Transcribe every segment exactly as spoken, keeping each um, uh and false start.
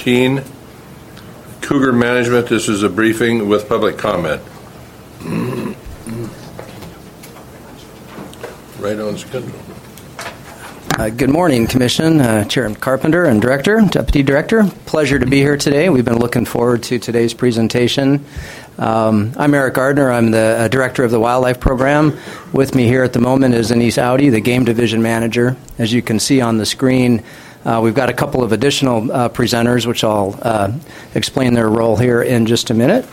thirteen, Cougar Management. This is a briefing with public comment. Right on schedule. Uh, good morning, Commission, uh, Chairman Carpenter and Director, Deputy Director. Pleasure to be here today. We've been looking forward to today's presentation. Um, I'm Eric Gardner. I'm the uh, Director of the Wildlife Program. With me here at the moment is Anise Audi, the Game Division Manager. As you can see on the screen, uh, we've got a couple of additional uh, presenters, which I'll uh, explain their role here in just a minute.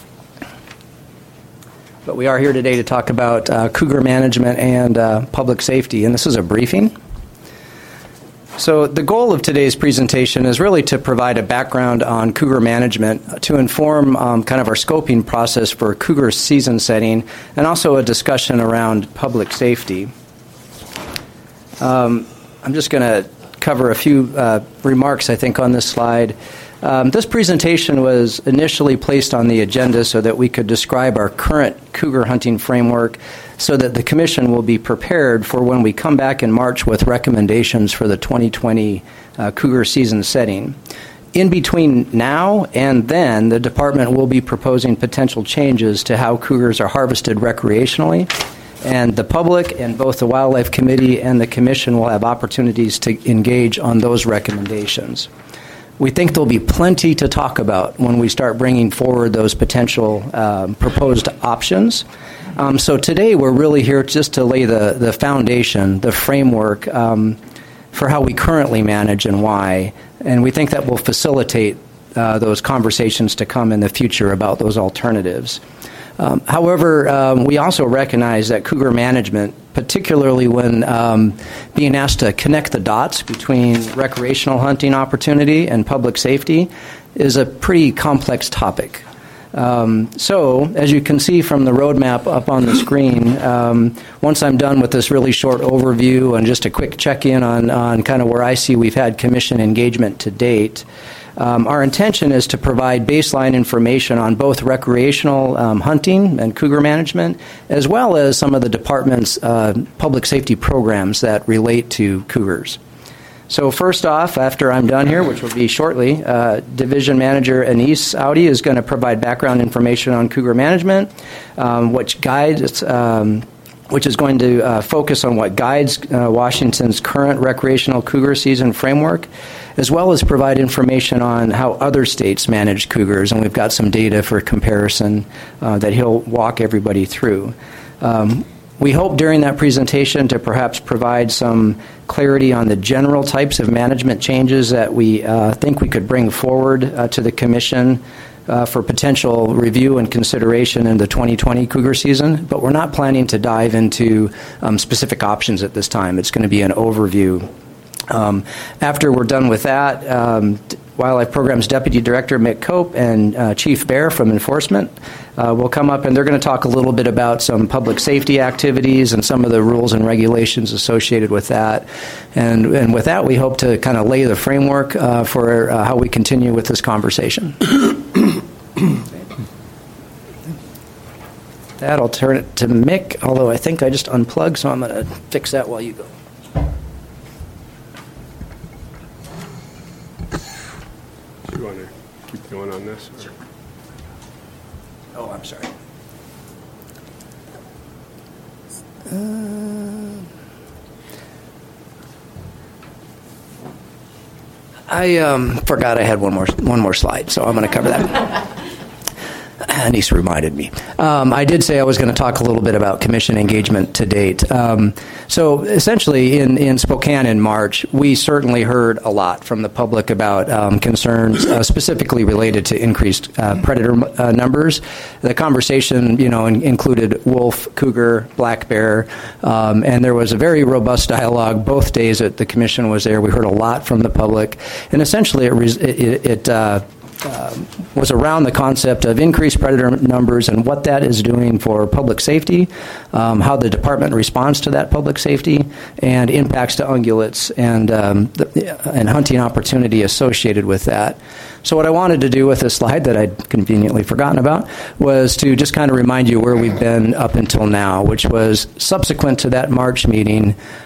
But we are here today to talk about uh, cougar management and uh, public safety, and this is a briefing. So the goal of today's presentation is really to provide a background on cougar management, to inform um, kind of our scoping process for cougar season setting, and also a discussion around public safety. Um, I'm just going to cover a few uh, remarks, I think, on this slide. Um, this presentation was initially placed on the agenda so that we could describe our current cougar hunting framework so that the Commission will be prepared for when we come back in March with recommendations for the twenty twenty uh, cougar season setting. In between now and then, the Department will be proposing potential changes to how cougars are harvested recreationally, and the public and both the Wildlife Committee and the Commission will have opportunities to engage on those recommendations. We think there'll be plenty to talk about when we start bringing forward those potential um, proposed options. Um, so today we're really here just to lay the, the foundation, the framework um, for how we currently manage and why. And we think that will facilitate uh, those conversations to come in the future about those alternatives. Um, however, um, we also recognize that cougar management, particularly when um, being asked to connect the dots between recreational hunting opportunity and public safety, is a pretty complex topic. Um, so, as you can see from the roadmap up on the screen, um, once I'm done with this really short overview and just a quick check-in on, on kind of where I see we've had Commission engagement to date, Um, our intention is to provide baseline information on both recreational um, hunting and cougar management, as well as some of the Department's uh, public safety programs that relate to cougars. So first off, after I'm done here, which will be shortly, uh, Division Manager Anise Audi is going to provide background information on cougar management, um, which guides um, which is going to uh, focus on what guides uh, Washington's current recreational cougar season framework, as well as provide information on how other states manage cougars, and we've got some data for comparison uh, that he'll walk everybody through. Um, we hope during that presentation to perhaps provide some clarity on the general types of management changes that we uh, think we could bring forward uh, to the Commission Uh, for potential review and consideration in the twenty twenty cougar season, but we're not planning to dive into um, specific options at this time. It's going to be an overview. Um, after we're done with that, um, Wildlife Program's Deputy Director Mick Cope and uh, Chief Bear from Enforcement uh, will come up, and they're going to talk a little bit about some public safety activities and some of the rules and regulations associated with that. And, and with that, we hope to kind of lay the framework uh, for uh, how we continue with this conversation. That, I'll turn it to Mick, although I think I just unplugged, so I'm going to fix that while you go. Do you want to keep going on this? Or? Oh, I'm sorry. Uh, I um, forgot I had one more one more slide, so I'm going to cover that. Anise reminded me. Um, I did say I was going to talk a little bit about Commission engagement to date. Um, so essentially, in, in Spokane in March, we certainly heard a lot from the public about um, concerns uh, specifically related to increased uh, predator uh, numbers. The conversation, you know, in, included wolf, cougar, black bear, um, and there was a very robust dialogue both days that the Commission was there. We heard a lot from the public, and essentially it, it, it uh, Uh, was around the concept of increased predator numbers and what that is doing for public safety, um, how the department responds to that public safety, and impacts to ungulates and um, the, and hunting opportunity associated with that. So what I wanted to do with this slide that I'd conveniently forgotten about was to just kind of remind you where we've been up until now, which was subsequent to that March meeting.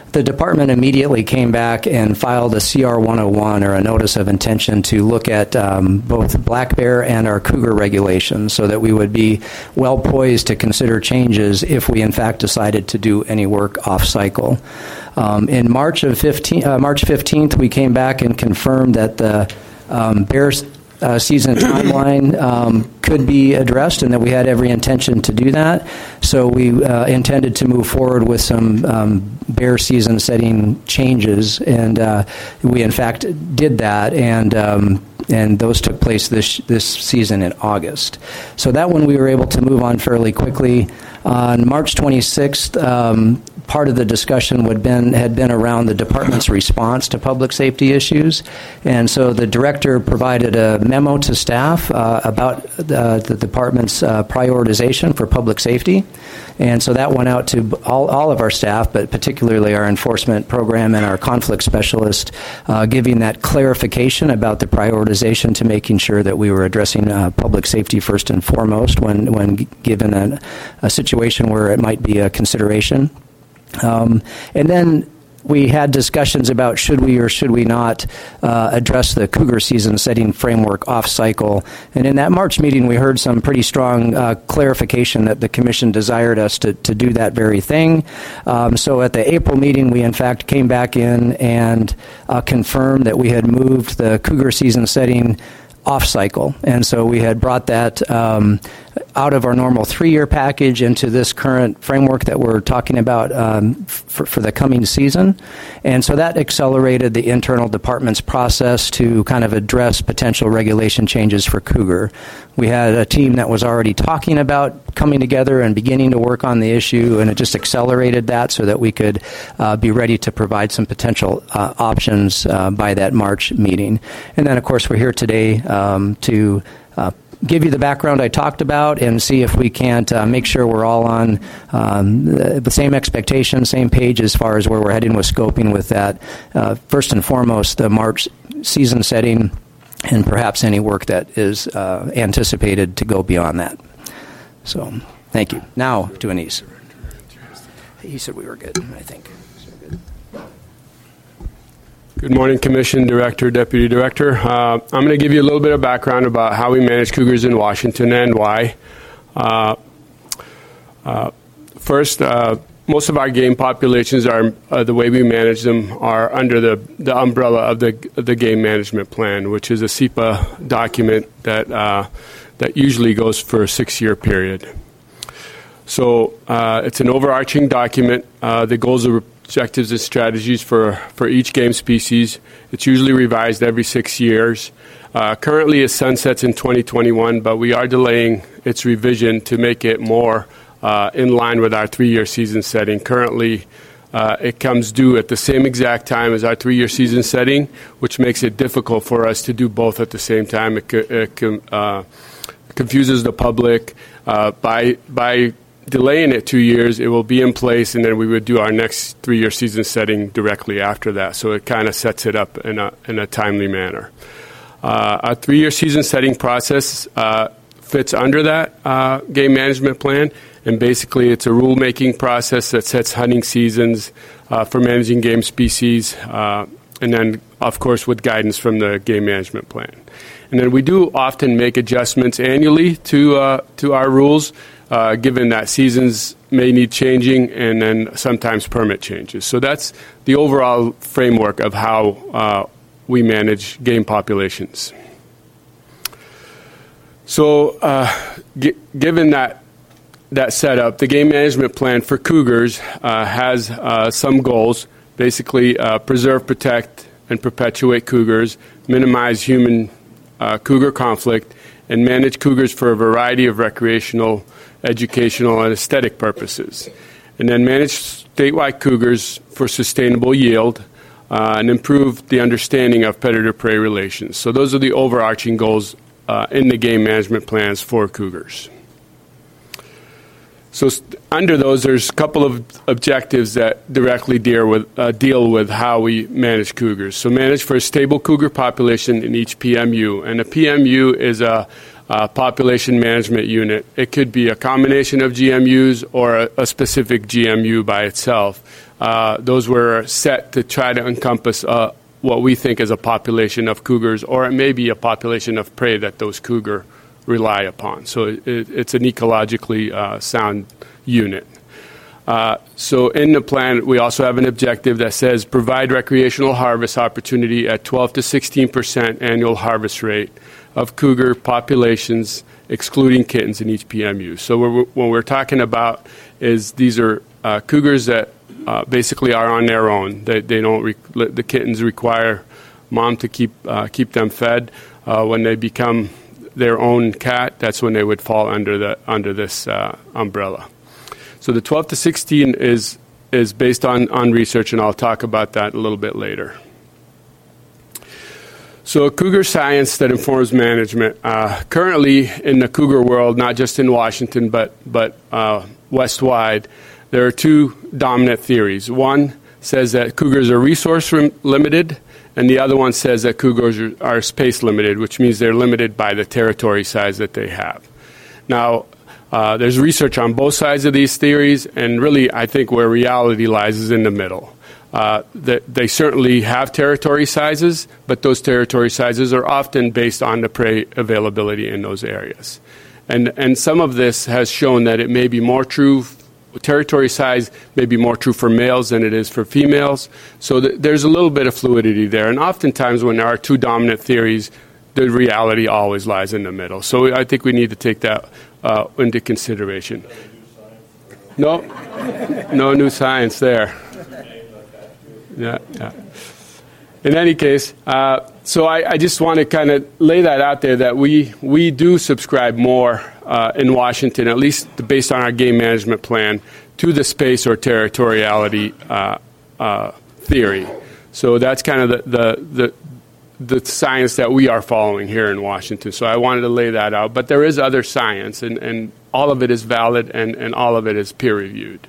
the department immediately came back and filed a C R one oh one, or a notice of intention, to look at um, both black bear and our cougar regulations, so that we would be well poised to consider changes if we in fact decided to do any work off cycle. Um, in March of fifteen, uh, March fifteenth, we came back and confirmed that the um, bear uh, season timeline um, could be addressed, and that we had every intention to do that. So we uh, intended to move forward with some um, bear season setting changes, and uh, we in fact did that, and um, and those took place this this season in August. So that one we were able to move on fairly quickly. On March twenty-sixth, um, part of the discussion would been, had been around the department's response to public safety issues. And so the director provided a memo to staff uh, about uh, the department's uh, prioritization for public safety. And so that went out to all, all of our staff, but particularly our enforcement program and our conflict specialist, uh, giving that clarification about the prioritization to making sure that we were addressing uh, public safety first and foremost when, when given a, a situation where it might be a consideration. Um, and then we had discussions about should we or should we not uh, address the cougar season setting framework off cycle. And in that March meeting, we heard some pretty strong uh, clarification that the Commission desired us to, to do that very thing. Um, so at the April meeting, we in fact came back in and uh, confirmed that we had moved the cougar season setting off cycle. And so we had brought that um, out of our normal three-year package into this current framework that we're talking about um, for, for the coming season. And so that accelerated the internal department's process to kind of address potential regulation changes for cougar. We had a team that was already talking about coming together and beginning to work on the issue, and it just accelerated that so that we could uh, be ready to provide some potential uh, options uh, by that March meeting. And then, of course, we're here today um, to uh, give you the background I talked about and see if we can't uh, make sure we're all on um, the, the same expectations, same page as far as where we're heading with scoping with that. Uh, first and foremost, the March season setting, and perhaps any work that is uh, anticipated to go beyond that. So, thank you. Now to Anis. He said we were good, I think. Good morning, Commission, Director, Deputy Director. Uh, I'm going to give you a little bit of background about how we manage cougars in Washington and why. Uh, uh, first, uh, most of our game populations are uh, the way we manage them are under the, the umbrella of the of the game management plan, which is a S E P A document that uh, that usually goes for a six-year period. So uh, it's an overarching document. Uh, the goals are objectives and strategies for, for each game species. It's usually revised every six years. Uh, currently, it sunsets in twenty twenty-one, but we are delaying its revision to make it more uh, in line with our three-year season setting. Currently, uh, it comes due at the same exact time as our three-year season setting, which makes it difficult for us to do both at the same time. It, it uh, confuses the public. Uh, by by delaying it two years, it will be in place, and then we would do our next three-year season setting directly after that. So it kind of sets it up in a in a timely manner. Uh, our three-year season setting process uh, fits under that uh, game management plan, and basically it's a rule-making process that sets hunting seasons uh, for managing game species, uh, and then, of course, with guidance from the game management plan. And then we do often make adjustments annually to uh, to our rules, uh, given that seasons may need changing, and then sometimes permit changes. So that's the overall framework of how uh, we manage game populations. So uh, g- given that that setup, the game management plan for cougars uh, has uh, some goals, basically uh, preserve, protect, and perpetuate cougars, minimize human Uh, cougar conflict, and manage cougars for a variety of recreational, educational, and aesthetic purposes. And then manage statewide cougars for sustainable yield uh, and improve the understanding of predator-prey relations. So those are the overarching goals uh, in the game management plans for cougars. So st- under those, there's a couple of objectives that directly deal with, uh, deal with how we manage cougars. So manage for a stable cougar population in each P M U. And a P M U is a, a population management unit. It could be a combination of G M Us or a, a specific G M U by itself. Uh, those were set to try to encompass uh, what we think is a population of cougars, or it may be a population of prey that those cougar rely upon. So it, it's an ecologically uh, sound unit. Uh, so in the plan, we also have an objective that says provide recreational harvest opportunity at twelve to sixteen percent annual harvest rate of cougar populations, excluding kittens in each P M U. So we're, what we're talking about is these are uh, cougars that uh, basically are on their own. They, they don't re- the kittens require mom to keep uh, keep them fed. Uh, when they become their own cat, that's when they would fall under the under this uh, umbrella. So the twelve to sixteen is is based on, on research, and I'll talk about that a little bit later. So cougar science that informs management. Uh, currently in the cougar world, not just in Washington, but, but uh, west-wide, there are two dominant theories. One says that cougars are resource limited, and the other one says that cougars are, are space limited, which means they're limited by the territory size that they have. Now, Uh, there's research on both sides of these theories, and really I think where reality lies is in the middle. Uh, they, they certainly have territory sizes, but those territory sizes are often based on the prey availability in those areas. And, and some of this has shown that it may be more true, territory size may be more true for males than it is for females. So th- there's a little bit of fluidity there. And oftentimes when there are two dominant theories, the reality always lies in the middle. So I think we need to take that uh, into consideration. No, no new science there. Yeah, yeah. In any case, uh, so I, I just want to kind of lay that out there that we we do subscribe more uh, in Washington, at least based on our game management plan, to the space or territoriality uh, uh, theory. So that's kind of the the, the the science that we are following here in Washington. So I wanted to lay that out. But there is other science, and, and all of it is valid, and, and all of it is peer-reviewed.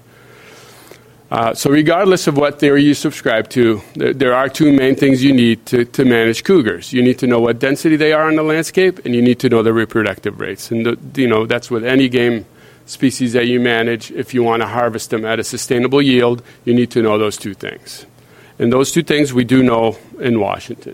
Uh, so regardless of what theory you subscribe to, there, there are two main things you need to, to manage cougars. You need to know what density they are in the landscape, and you need to know the reproductive rates. And, the, you know, that's with any game species that you manage. If you want to harvest them at a sustainable yield, you need to know those two things. And those two things we do know in Washington.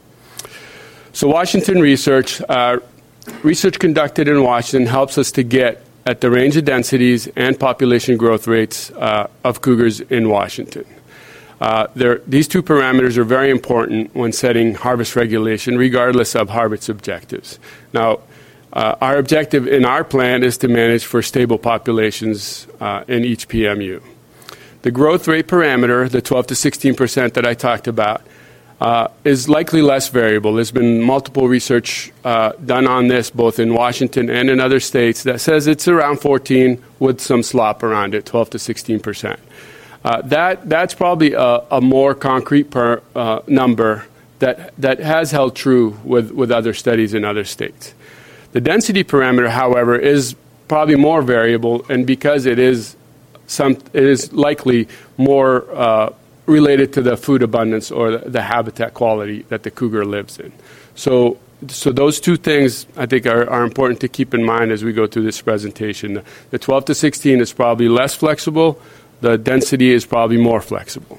So Washington research, uh, research conducted in Washington helps us to get at the range of densities and population growth rates uh, of cougars in Washington. Uh, these two parameters are very important when setting harvest regulation, regardless of harvest objectives. Now, uh, our objective in our plan is to manage for stable populations uh, in each P M U. The growth rate parameter, the twelve to sixteen percent that I talked about, Uh, is likely less variable. There's been multiple research uh, done on this, both in Washington and in other states, that says it's around fourteen with some slop around it, twelve to sixteen percent. Uh, that that's probably a, a more concrete per, uh, number that that has held true with, with other studies in other states. The density parameter, however, is probably more variable, and because it is some, it is likely more Uh, related to the food abundance or the, the habitat quality that the cougar lives in. So so those two things, I think, are, are important to keep in mind as we go through this presentation. The twelve to sixteen is probably less flexible. The density is probably more flexible.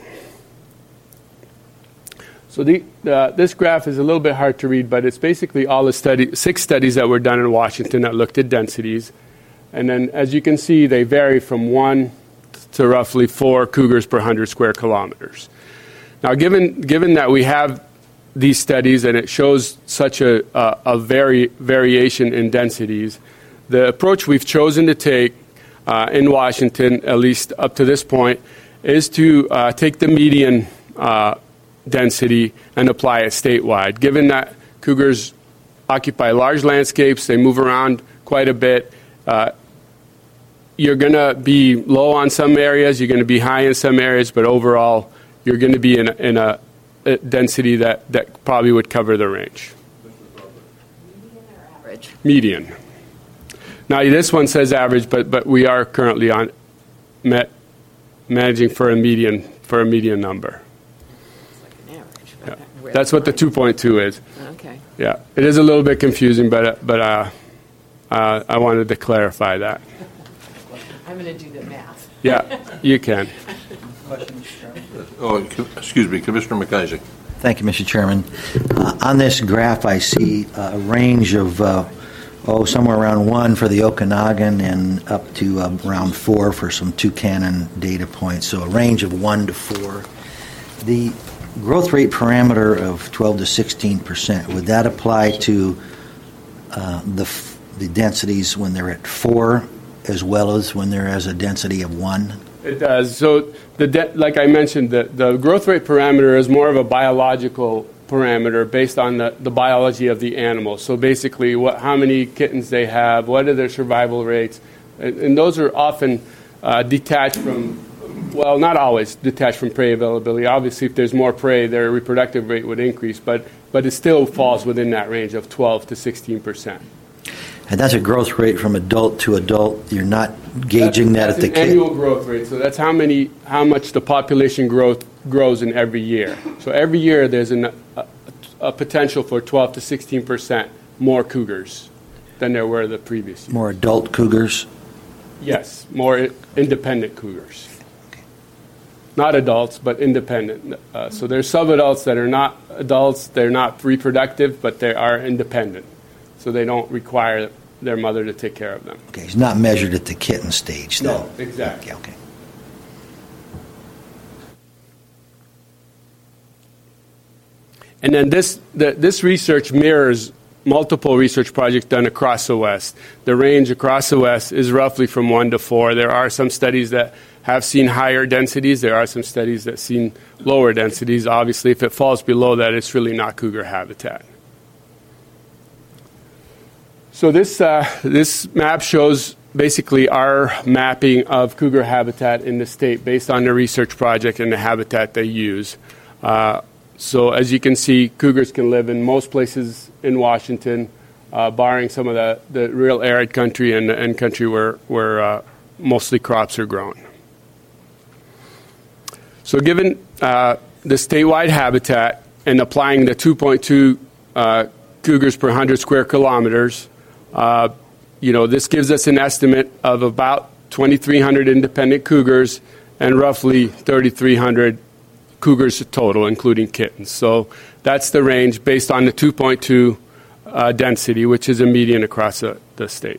So the, uh, this graph is a little bit hard to read, but it's basically all the study, six studies that were done in Washington that looked at densities. And then, as you can see, they vary from one to roughly four cougars per one hundred square kilometers. Now, given given that we have these studies and it shows such a, a, a vari, variation in densities, the approach we've chosen to take uh, in Washington, at least up to this point, is to uh, take the median uh, density and apply it statewide. Given that cougars occupy large landscapes, they move around quite a bit, uh, you're going to be low on some areas, you're going to be high in some areas, but overall, you're going to be in a, in a, a density that, that probably would cover the range. Median or average? Median. Now, this one says average, but, but we are currently on met, managing for a median for a median number. It's like an average. Yeah. Where That's what the two point two is. Okay. Yeah, it is a little bit confusing, but but uh, uh, I wanted to clarify that. I'm going to do the math. Yeah, you can. question, Mister Chairman? Oh, co- excuse me, Commissioner McIsaac. Thank you, Mister Chairman. Uh, on this graph, I see a range of, uh, oh, somewhere around one for the Okanagan and up to uh, around four for some Tucannon data points, so a range of one to four. The growth rate parameter of twelve to sixteen percent, would that apply to uh, the, f- the densities when they're at four as well as when there is a density of one? It does. So, the de- like I mentioned, the, the growth rate parameter is more of a biological parameter based on the, the biology of the animal. So basically, what, how many kittens they have, what are their survival rates, and, and those are often uh, detached from, well, not always detached from prey availability. Obviously, if there's more prey, their reproductive rate would increase, but, but it still falls within that range of twelve to sixteen percent. And that's a growth rate from adult to adult. You're not gauging that that's, at the that's kid. an annual growth rate. So that's how many, how much the population growth grows in every year. So every year there's an, a, a potential for twelve to sixteen percent more cougars than there were the previous year. More adult cougars. Yes, more i- independent cougars. Not adults, but independent. Uh, so there's sub-adults that are not adults. They're not reproductive, but they are independent. So they don't require their mother to take care of them. Okay, it's not measured at the kitten stage, then. No, exactly. Okay, okay. And then this, the, this research mirrors multiple research projects done across the West. The range across the West is roughly from one to four. There are some studies that have seen higher densities. There are some studies that seen lower densities. Obviously, if it falls below that, it's really not cougar habitat. So this, uh, this map shows basically our mapping of cougar habitat in the state based on the research project and the habitat they use. Uh, so as you can see, cougars can live in most places in Washington, uh, barring some of the, the real arid country and, and country where, where uh, mostly crops are grown. So given uh, the statewide habitat and applying the two point two uh, cougars per one hundred square kilometers, uh, you know, this gives us an estimate of about twenty-three hundred independent cougars and roughly thirty-three hundred cougars total, including kittens. So that's the range based on the two point two uh, density, which is a median across the, the state.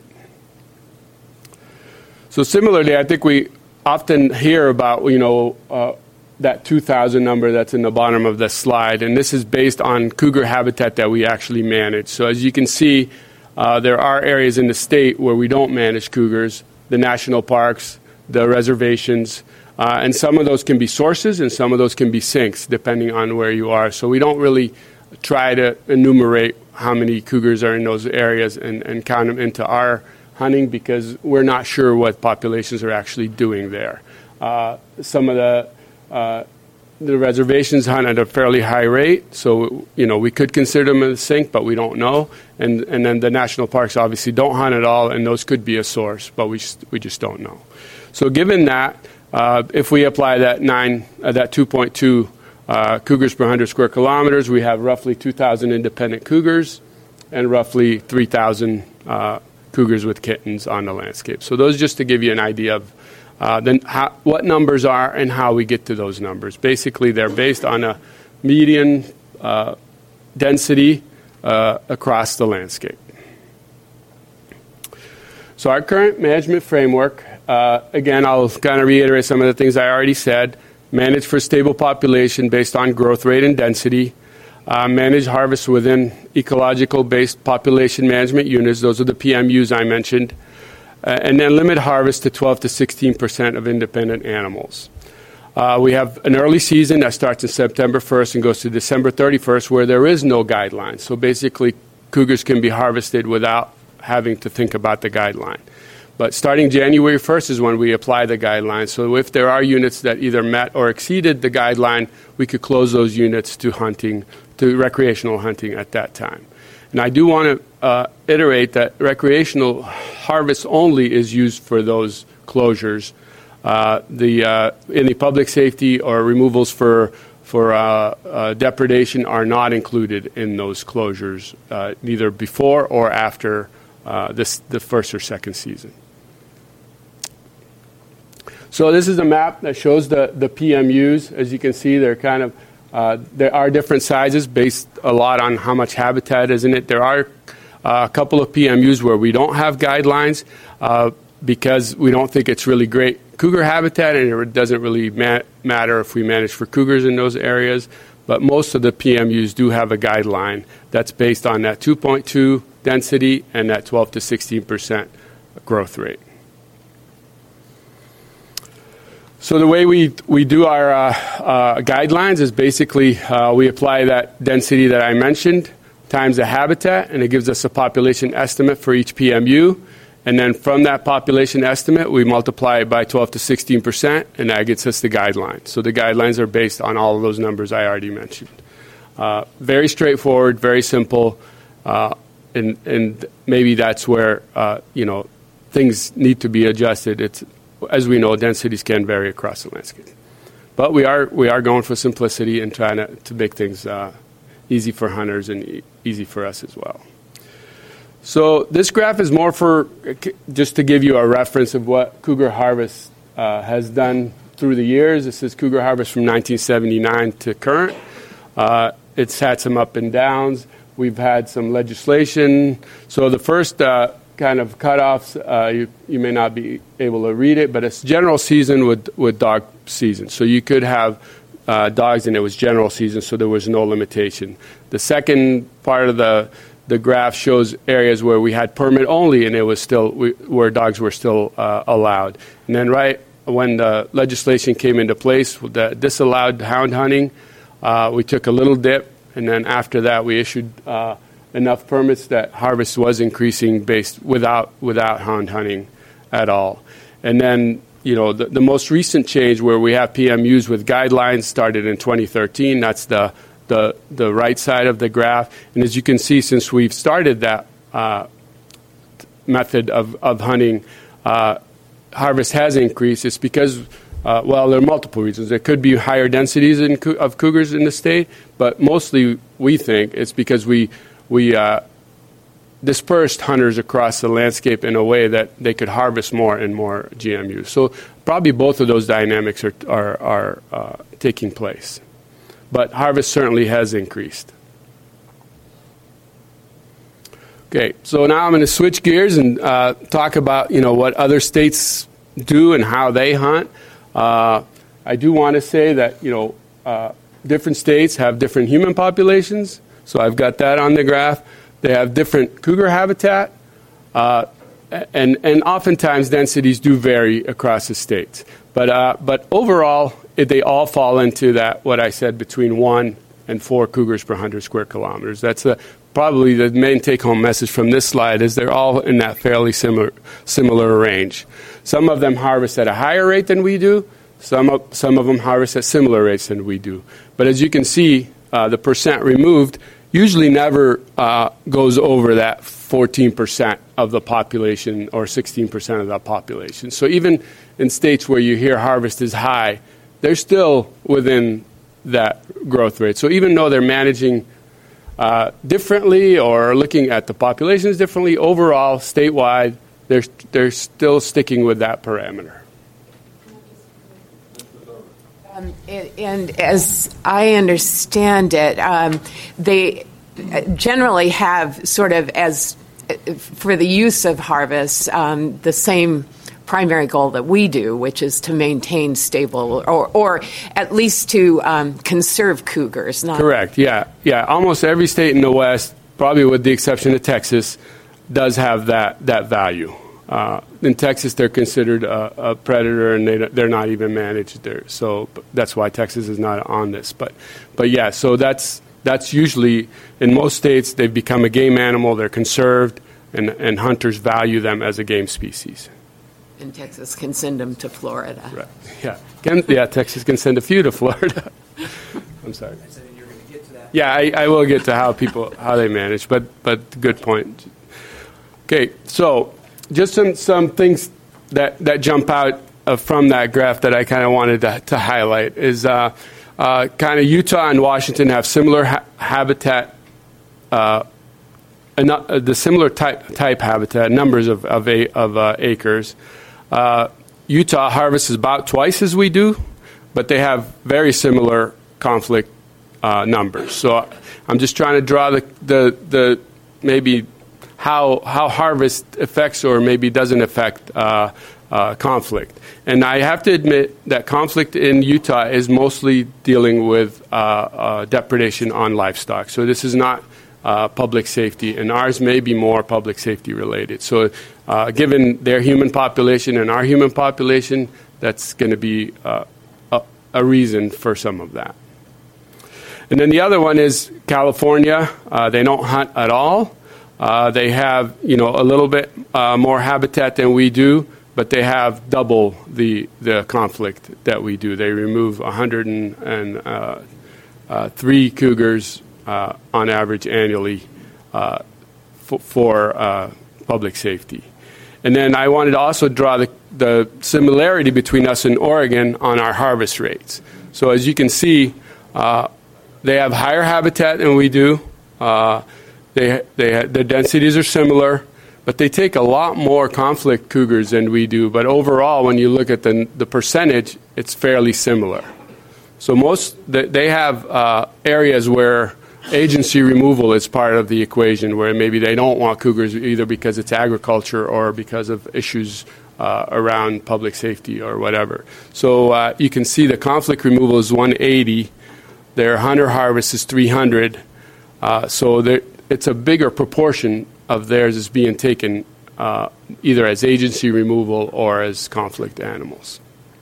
So similarly, I think we often hear about, you know, uh, that two thousand number that's in the bottom of the slide, and this is based on cougar habitat that we actually manage. So as you can see, uh, there are areas in the state where we don't manage cougars, the national parks, the reservations, uh, and some of those can be sources and some of those can be sinks, depending on where you are. So we don't really try to enumerate how many cougars are in those areas and, and count them into our hunting because we're not sure what populations are actually doing there. Uh, some of the Uh, the reservations hunt at a fairly high rate, so you know we could consider them a sink, but we don't know. And and then the national parks obviously don't hunt at all, and those could be a source, but we just, we just don't know. So given that, uh, if we apply that nine uh, that two point two uh, cougars per one hundred square kilometers, we have roughly two thousand independent cougars and roughly three thousand uh, cougars with kittens on the landscape. So those just to give you an idea of Uh, then how, what numbers are and how we get to those numbers. Basically, they're based on a median uh, density uh, across the landscape. So our current management framework, uh, again, I'll kind of reiterate some of the things I already said. Manage for stable population based on growth rate and density. Uh, manage harvest within ecological-based population management units. Those are the P M Us I mentioned. Uh, and then limit harvest to twelve to sixteen percent of independent animals. Uh, we have an early season that starts in September first and goes to December thirty-first where there is no guideline. So basically, cougars can be harvested without having to think about the guideline. But starting January first is when we apply the guideline. So if there are units that either met or exceeded the guideline, we could close those units to hunting, to recreational hunting at that time. And I do want to uh, iterate that recreational harvest only is used for those closures. Uh, the uh, any public safety or removals for for uh, uh, depredation are not included in those closures, uh, neither before or after uh, this the first or second season. So this is a map that shows the, the P M Us. As you can see, they're kind of, uh, there are different sizes based a lot on how much habitat is in it. There are uh, a couple of P M Us where we don't have guidelines uh, because we don't think it's really great cougar habitat, and it doesn't really ma- matter if we manage for cougars in those areas. But most of the P M Us do have a guideline that's based on that two point two density and that twelve to sixteen percent growth rate. So the way we, we do our uh, uh, guidelines is basically uh, we apply that density that I mentioned times the habitat, and it gives us a population estimate for each P M U. And then from that population estimate, we multiply it by twelve to sixteen percent, and that gets us the guidelines. So the guidelines are based on all of those numbers I already mentioned. Uh, very straightforward, very simple, uh, and, and maybe that's where, uh, you know, things need to be adjusted. It's, as we know, densities can vary across the landscape. But we are we are going for simplicity and trying to, to make things uh, easy for hunters and e- easy for us as well. So this graph is more for just to give you a reference of what Cougar Harvest uh, has done through the years. This is Cougar Harvest from nineteen seventy-nine to current. Uh, it's had some up and downs. We've had some legislation. So the first uh, kind of cutoffs, uh, you, you may not be able to read it, but it's general season with, with dog season. So you could have uh, dogs and it was general season, so there was no limitation. The second part of the the graph shows areas where we had permit only and it was still, we, where dogs were still uh, allowed. And then right when the legislation came into place that disallowed hound hunting, uh, we took a little dip, and then after that we issued uh, enough permits that harvest was increasing based without without hound hunting at all. And then, you know, the, the most recent change where we have P M Us with guidelines started in twenty thirteen. That's the the the right side of the graph. And as you can see, since we've started that uh, method of, of hunting, uh, harvest has increased. It's because, uh, well, there are multiple reasons. There could be higher densities in, of cougars in the state, but mostly we think it's because we we uh, dispersed hunters across the landscape in a way that they could harvest more and more G M Us. So probably both of those dynamics are are, are uh, taking place. But harvest certainly has increased. Okay, so now I'm going to switch gears and uh, talk about, you know, what other states do and how they hunt. Uh, I do want to say that, you know, uh, different states have different human populations. So I've got that on the graph. They have different cougar habitat, uh, and and oftentimes densities do vary across the states. But uh, but overall, it, they all fall into that what I said, between one and four cougars per one hundred square kilometers. That's a, probably the main take-home message from this slide, is they're all in that fairly similar similar range. Some of them harvest at a higher rate than we do. Some of, some of them harvest at similar rates than we do. But as you can see, uh, the percent removed usually never uh, goes over that fourteen percent of the population or sixteen percent of the population. So even in states where you hear harvest is high, they're still within that growth rate. So even though they're managing uh, differently or looking at the populations differently, overall, statewide, they're, they're still sticking with that parameter. Um, and as I understand it, um, they generally have sort of, as for the use of harvest, um, the same primary goal that we do, which is to maintain stable, or, or at least to um, conserve cougars. Not Correct. Yeah, yeah. Almost every state in the West, probably with the exception of Texas, does have that that value. Uh, in Texas, they're considered a, a predator, and they, they're not even managed there. So that's why Texas is not on this. But, but yeah, so that's that's usually, in most states, they've become a game animal. They're conserved, and, and hunters value them as a game species. And Texas can send them to Florida. Right. Yeah. Can, yeah, Texas can send a few to Florida. I'm sorry. I said you're going to get to that. Yeah, I, I will get to how people how they manage, but but good point. Okay, so just some, some things that, that jump out uh, from that graph that I kind of wanted to, to highlight is uh, uh, kind of Utah and Washington have similar ha- habitat, uh, and, uh, the similar type type habitat, numbers of of, a, of uh, acres. Uh, Utah harvests about twice as we do, but they have very similar conflict uh, numbers. So I'm just trying to draw the the, the maybe how how harvest affects or maybe doesn't affect uh, uh, conflict. And I have to admit that conflict in Utah is mostly dealing with uh, uh, depredation on livestock. So this is not uh, public safety, and ours may be more public safety related. So uh, given their human population and our human population, that's going to be uh, a, a reason for some of that. And then the other one is California. Uh, they don't hunt at all. Uh, they have, you know, a little bit uh, more habitat than we do, but they have double the the conflict that we do. They remove one hundred three cougars uh, on average annually uh, f- for uh, public safety. And then I wanted to also draw the, the similarity between us and Oregon on our harvest rates. So as you can see, uh, they have higher habitat than we do. Uh, they, they, their densities are similar, but they take a lot more conflict cougars than we do. But overall, when you look at the, the percentage, it's fairly similar. So most they have uh, areas where agency removal is part of the equation, where maybe they don't want cougars either because it's agriculture or because of issues uh, around public safety or whatever. So uh, you can see the conflict removal is one eighty. Their hunter harvest is three hundred. Uh, so it's a bigger proportion of theirs is being taken uh, either as agency removal or as conflict animals.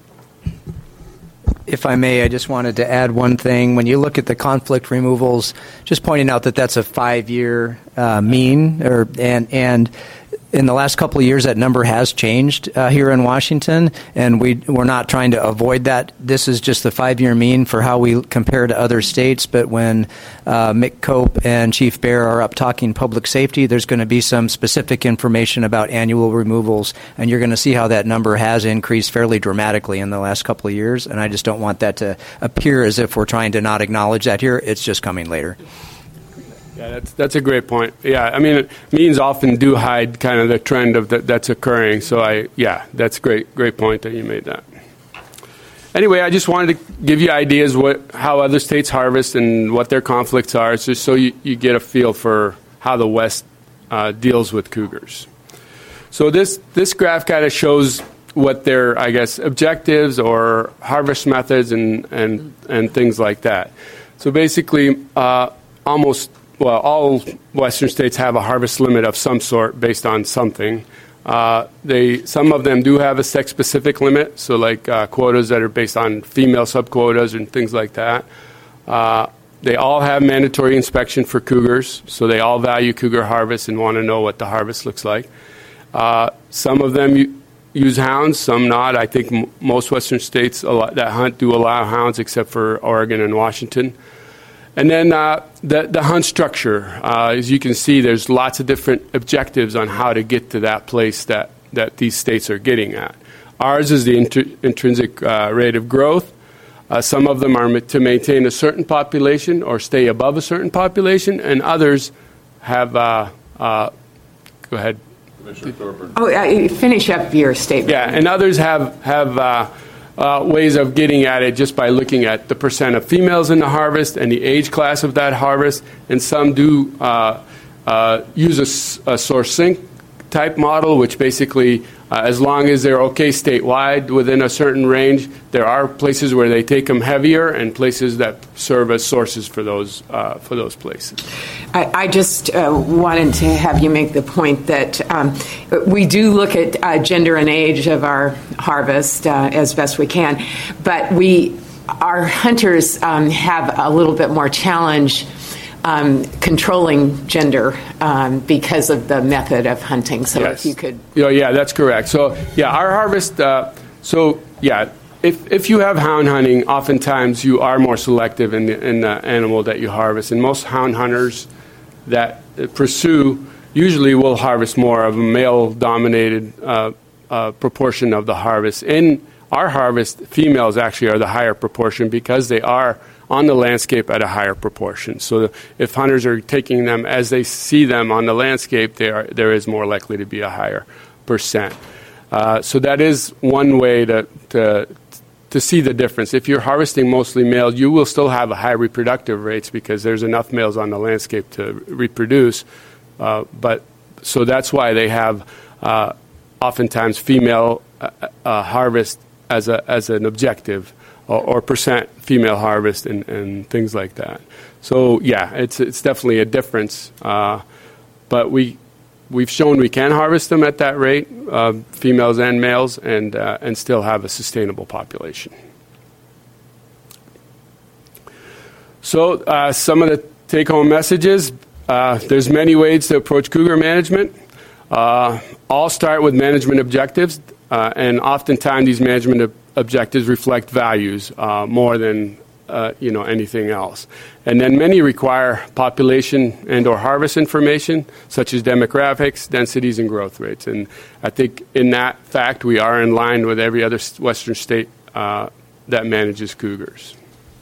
If I may, I just wanted to add one thing. When you look at the conflict removals, just pointing out that that's a five-year uh, mean, or and and in the last couple of years, that number has changed uh, here in Washington, and we, we're not trying to avoid that. This is just the five-year mean for how we compare to other states, but when uh, Mick Cope and Chief Bear are up talking public safety, there's going to be some specific information about annual removals, and you're going to see how that number has increased fairly dramatically in the last couple of years, and I just don't want that to appear as if we're trying to not acknowledge that here. It's just coming later. Yeah, that's that's a great point. Yeah, I mean, means often do hide kind of the trend of that that's occurring. So I, yeah, that's great, great point that you made that. Anyway, I just wanted to give you ideas what how other states harvest and what their conflicts are, just so you, you get a feel for how the West uh, deals with cougars. So this this graph kind of shows what their, I guess, objectives or harvest methods and and and things like that. So basically, uh, almost Well, all Western states have a harvest limit of some sort based on something. Uh, they some of them do have a sex-specific limit, so like uh, quotas that are based on female subquotas and things like that. Uh, they all have mandatory inspection for cougars, so they all value cougar harvest and want to know what the harvest looks like. Uh, some of them u- use hounds, some not. I think m- most Western states allow, that hunt do allow hounds, except for Oregon and Washington. And then uh, the, the hunt structure, uh, as you can see, there's lots of different objectives on how to get to that place that, that these states are getting at. Ours is the inter- intrinsic uh, rate of growth. Uh, some of them are ma- to maintain a certain population or stay above a certain population, and others have, uh, uh, go ahead. Commissioner Thorburn. Oh, uh, finish up your statement. Yeah, and others have, have uh, Uh, ways of getting at it just by looking at the percent of females in the harvest and the age class of that harvest. And some do uh, uh, use a, a source sink type model, which basically, uh, as long as they're okay statewide within a certain range, there are places where they take them heavier and places that serve as sources for those uh, for those places. I, I just uh, wanted to have you make the point that um, we do look at uh, gender and age of our harvest uh, as best we can, but we our hunters um, have a little bit more challenge Um, controlling gender um, because of the method of hunting. So yes. if you could... Yeah, yeah, that's correct. So, yeah, our harvest, uh, so, yeah, if if you have hound hunting, oftentimes you are more selective in the, in the animal that you harvest. And most hound hunters that pursue usually will harvest more of a male-dominated uh, uh, proportion of the harvest. In our harvest, females actually are the higher proportion because they are on the landscape at a higher proportion. So if hunters are taking them as they see them on the landscape, they are, there is more likely to be a higher percent. Uh, so that is one way to, to to see the difference. If you're harvesting mostly males, you will still have a high reproductive rates because there's enough males on the landscape to reproduce. Uh, but so that's why they have uh, oftentimes female uh, uh, harvest as a as an objective, or, or percent female harvest and, and things like that. So yeah, it's it's definitely a difference. Uh, but we we've shown we can harvest them at that rate, uh, females and males, and uh, and still have a sustainable population. So uh, some of the take-home messages. Uh, there's many ways to approach cougar management. Uh, all start with management objectives, uh, and oftentimes these management ob- objectives reflect values uh, more than uh, you know anything else. And then many require population and or harvest information, such as demographics, densities, and growth rates. And I think in that fact, we are in line with every other western state uh, that manages cougars.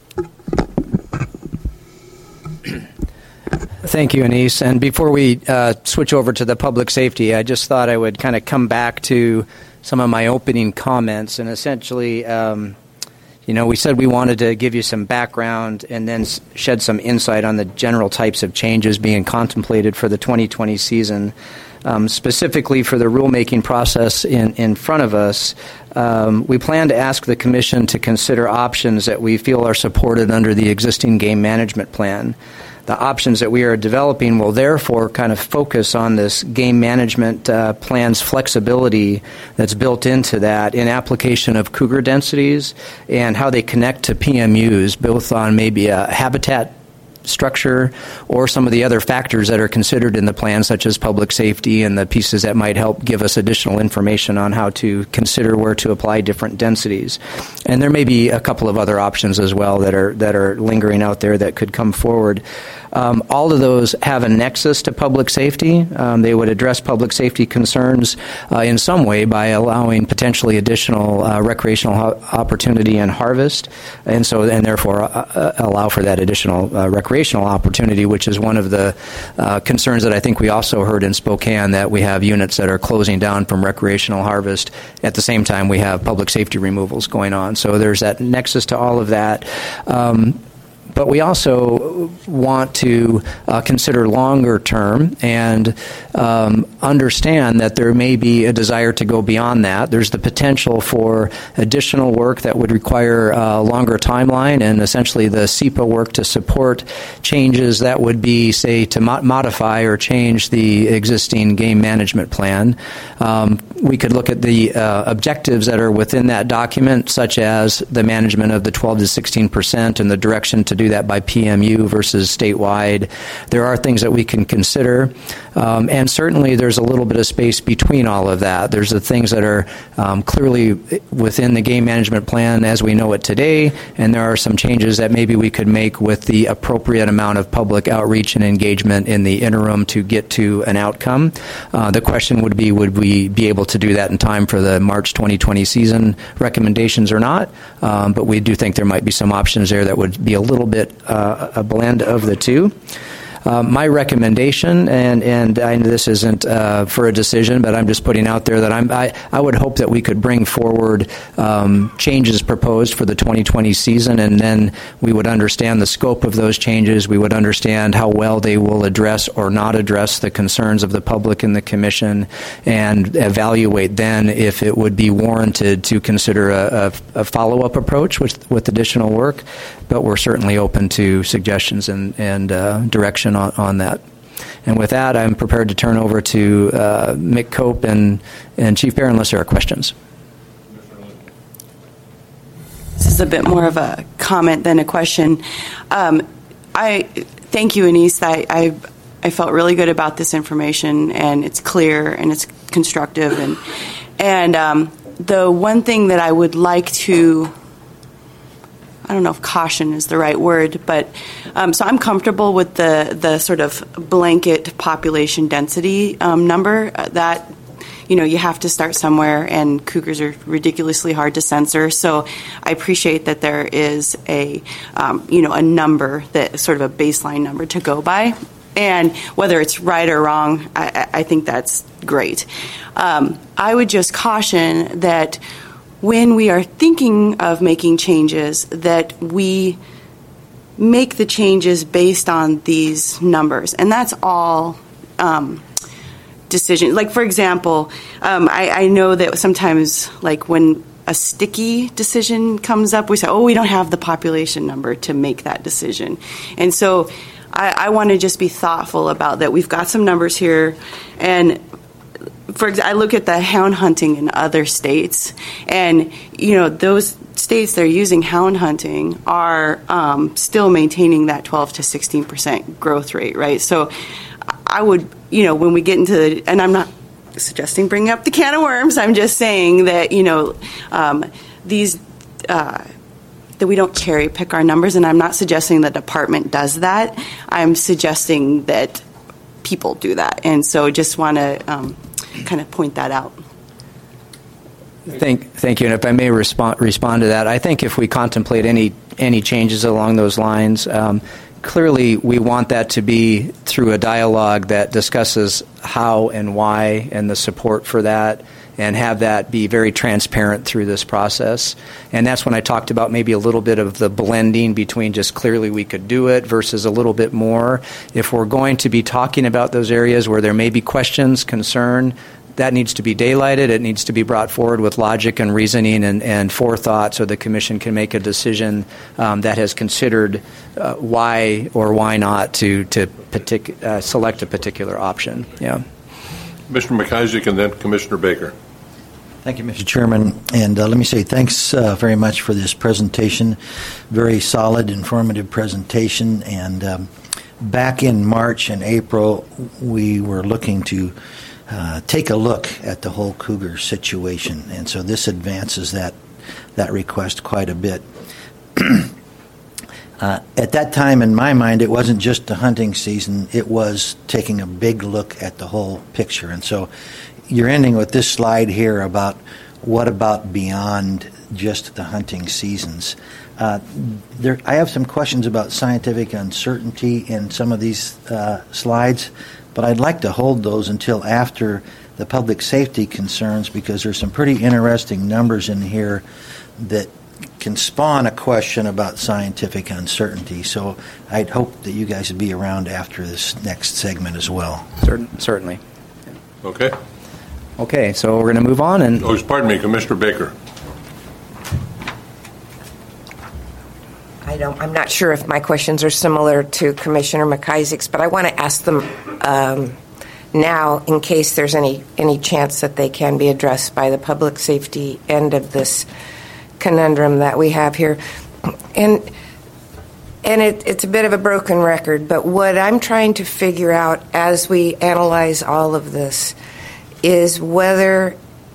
Thank you, Anis. And before we uh, switch over to the public safety, I just thought I would kind of come back to some of my opening comments. And essentially, um, you know, we said we wanted to give you some background and then shed some insight on the general types of changes being contemplated for the twenty twenty season. Um, specifically for the rulemaking process in, in front of us, um, we plan to ask the Commission to consider options that we feel are supported under the existing game management plan. The options that we are developing will therefore kind of focus on this game management uh, plan's flexibility that's built into that in application of cougar densities and how they connect to P M Us, both on maybe a habitat structure or some of the other factors that are considered in the plan, such as public safety and the pieces that might help give us additional information on how to consider where to apply different densities. And there may be a couple of other options as well that are that are lingering out there that could come forward. Um, all of those have a nexus to public safety. Um, they would address public safety concerns uh, in some way by allowing potentially additional uh, recreational ho- opportunity and harvest, and so and therefore uh, allow for that additional uh, recreational opportunity, which is one of the uh, concerns that I think we also heard in Spokane, that we have units that are closing down from recreational harvest. At the same time, we have public safety removals going on. So there's that nexus to all of that. Um, But we also want to uh, consider longer term and um, understand that there may be a desire to go beyond that. There's the potential for additional work that would require a longer timeline, and essentially the S E P A work to support changes that would be, say, to mo- modify or change the existing game management plan. Um, we could look at the uh, objectives that are within that document, such as the management of the twelve to sixteen percent and the direction to do that by P M U versus statewide. There are things that we can consider, um, and certainly there's a little bit of space between all of that. There's the things that are um, clearly within the game management plan as we know it today, and there are some changes that maybe we could make with the appropriate amount of public outreach and engagement in the interim to get to an outcome. Uh, the question would be, would we be able to do that in time for the March twenty twenty season recommendations or not? Um, but we do think there might be some options there that would be a little bit uh, a blend of the two. Uh, my recommendation, and, and I know this isn't uh, for a decision, but I'm just putting out there that I'm, I, I would hope that we could bring forward um, changes proposed for the twenty twenty season, and then we would understand the scope of those changes. We would understand how well they will address or not address the concerns of the public and the Commission, and evaluate then if it would be warranted to consider a, a, a follow-up approach with, with additional work. But we're certainly open to suggestions and, and uh, direction on, on that. And with that, I'm prepared to turn over to uh, Mick Cope and, and Chief Bear unless there are questions. This is a bit more of a comment than a question. Um, I thank you, Anis. I, I I felt really good about this information, and it's clear and it's constructive. And and um, the one thing that I would like to, I don't know if caution is the right word, but um, so I'm comfortable with the, the sort of blanket population density um, number uh, that, you know, you have to start somewhere, and cougars are ridiculously hard to censor. So I appreciate that there is a, um, you know, a number, that sort of a baseline number to go by. And whether it's right or wrong, I, I think that's great. Um, I would just caution that when we are thinking of making changes, that we make the changes based on these numbers. And that's all um, decision. Like, for example, um, I, I know that sometimes, like, when a sticky decision comes up, we say, oh, we don't have the population number to make that decision. And so I, I want to just be thoughtful about that. We've got some numbers here. And for example, I look at the hound hunting in other states, and, you know, those states that are using hound hunting are um, still maintaining that twelve to sixteen percent growth rate, right? So I would, you know, when we get into the, and I'm not suggesting bringing up the can of worms, I'm just saying that, you know, um, these, uh, that we don't cherry pick our numbers, and I'm not suggesting the department does that. I'm suggesting that people do that. And so just want to um, kind of point that out. Thank, thank you. And if I may respond respond to that, I think if we contemplate any any changes along those lines, um, clearly we want that to be through a dialogue that discusses how and why and the support for that, and have that be very transparent through this process. And that's when I talked about maybe a little bit of the blending between just clearly we could do it versus a little bit more. If we're going to be talking about those areas where there may be questions, concern, that needs to be daylighted. It needs to be brought forward with logic and reasoning and, and forethought, so the Commission can make a decision um, that has considered uh, why or why not to to partic- uh, select a particular option. Yeah. Commissioner McIsaac and then Commissioner Baker. Thank you, Mister Chairman. And uh, let me say thanks uh, very much for this presentation. Very solid, informative presentation. And um, back in March and April, we were looking to Uh, take a look at the whole cougar situation, and so this advances that that request quite a bit. uh, at that time, in my mind, it wasn't just the hunting season, it was taking a big look at the whole picture. And so you're ending with this slide here about what about beyond just the hunting seasons. Uh, there, I have some questions about scientific uncertainty in some of these uh, slides, but I'd like to hold those until after the public safety concerns, because there's some pretty interesting numbers in here that can spawn a question about scientific uncertainty. So I'd hope that you guys would be around after this next segment as well. Certain, certainly. Okay. Okay, so we're going to move on. And Oh, pardon me, Commissioner Baker. I don't, I'm not sure if my questions are similar to Commissioner McIsaac's, but I want to ask them um, now in case there's any, any chance that they can be addressed by the public safety end of this conundrum that we have here. And and it, it's a bit of a broken record, but what I'm trying to figure out as we analyze all of this is whether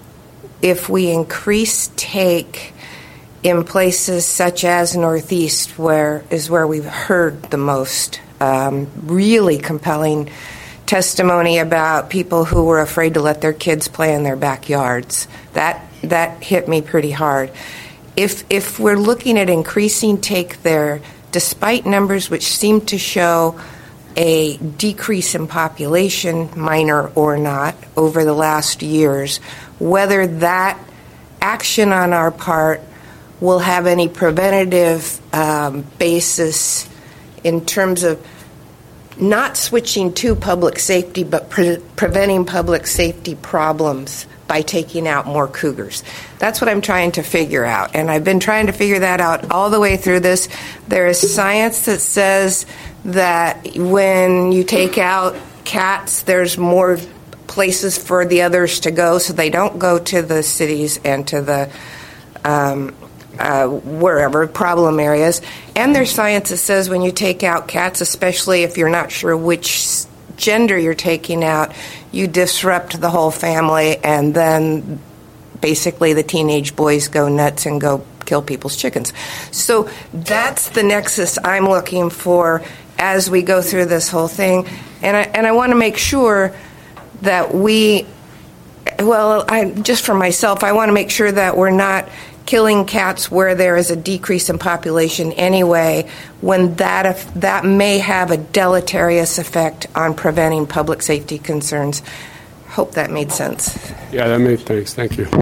if we increase take in places such as Northeast, where is where we've heard the most um, really compelling testimony about people who were afraid to let their kids play in their backyards. That that hit me pretty hard. If if we're looking at increasing take there, despite numbers which seem to show a decrease in population, minor or not, over the last years, whether that action on our part will have any preventative um, basis in terms of not switching to public safety, but pre- preventing public safety problems by taking out more cougars. That's what I'm trying to figure out, and I've been trying to figure that out all the way through this. There is science that says that when you take out cats, there's more places for the others to go, so they don't go to the cities and to the um, Uh, wherever, problem areas. And there's science that says when you take out cats, especially if you're not sure which gender you're taking out, you disrupt the whole family, and then basically the teenage boys go nuts and go kill people's chickens. So that's the nexus I'm looking for as we go through this whole thing. And I, and I want to make sure that we, well, I, just for myself, I want to make sure that we're not killing cats where there is a decrease in population anyway, when that that may have a deleterious effect on preventing public safety concerns. Hope that made sense. Yeah, that made thanks. Thank you.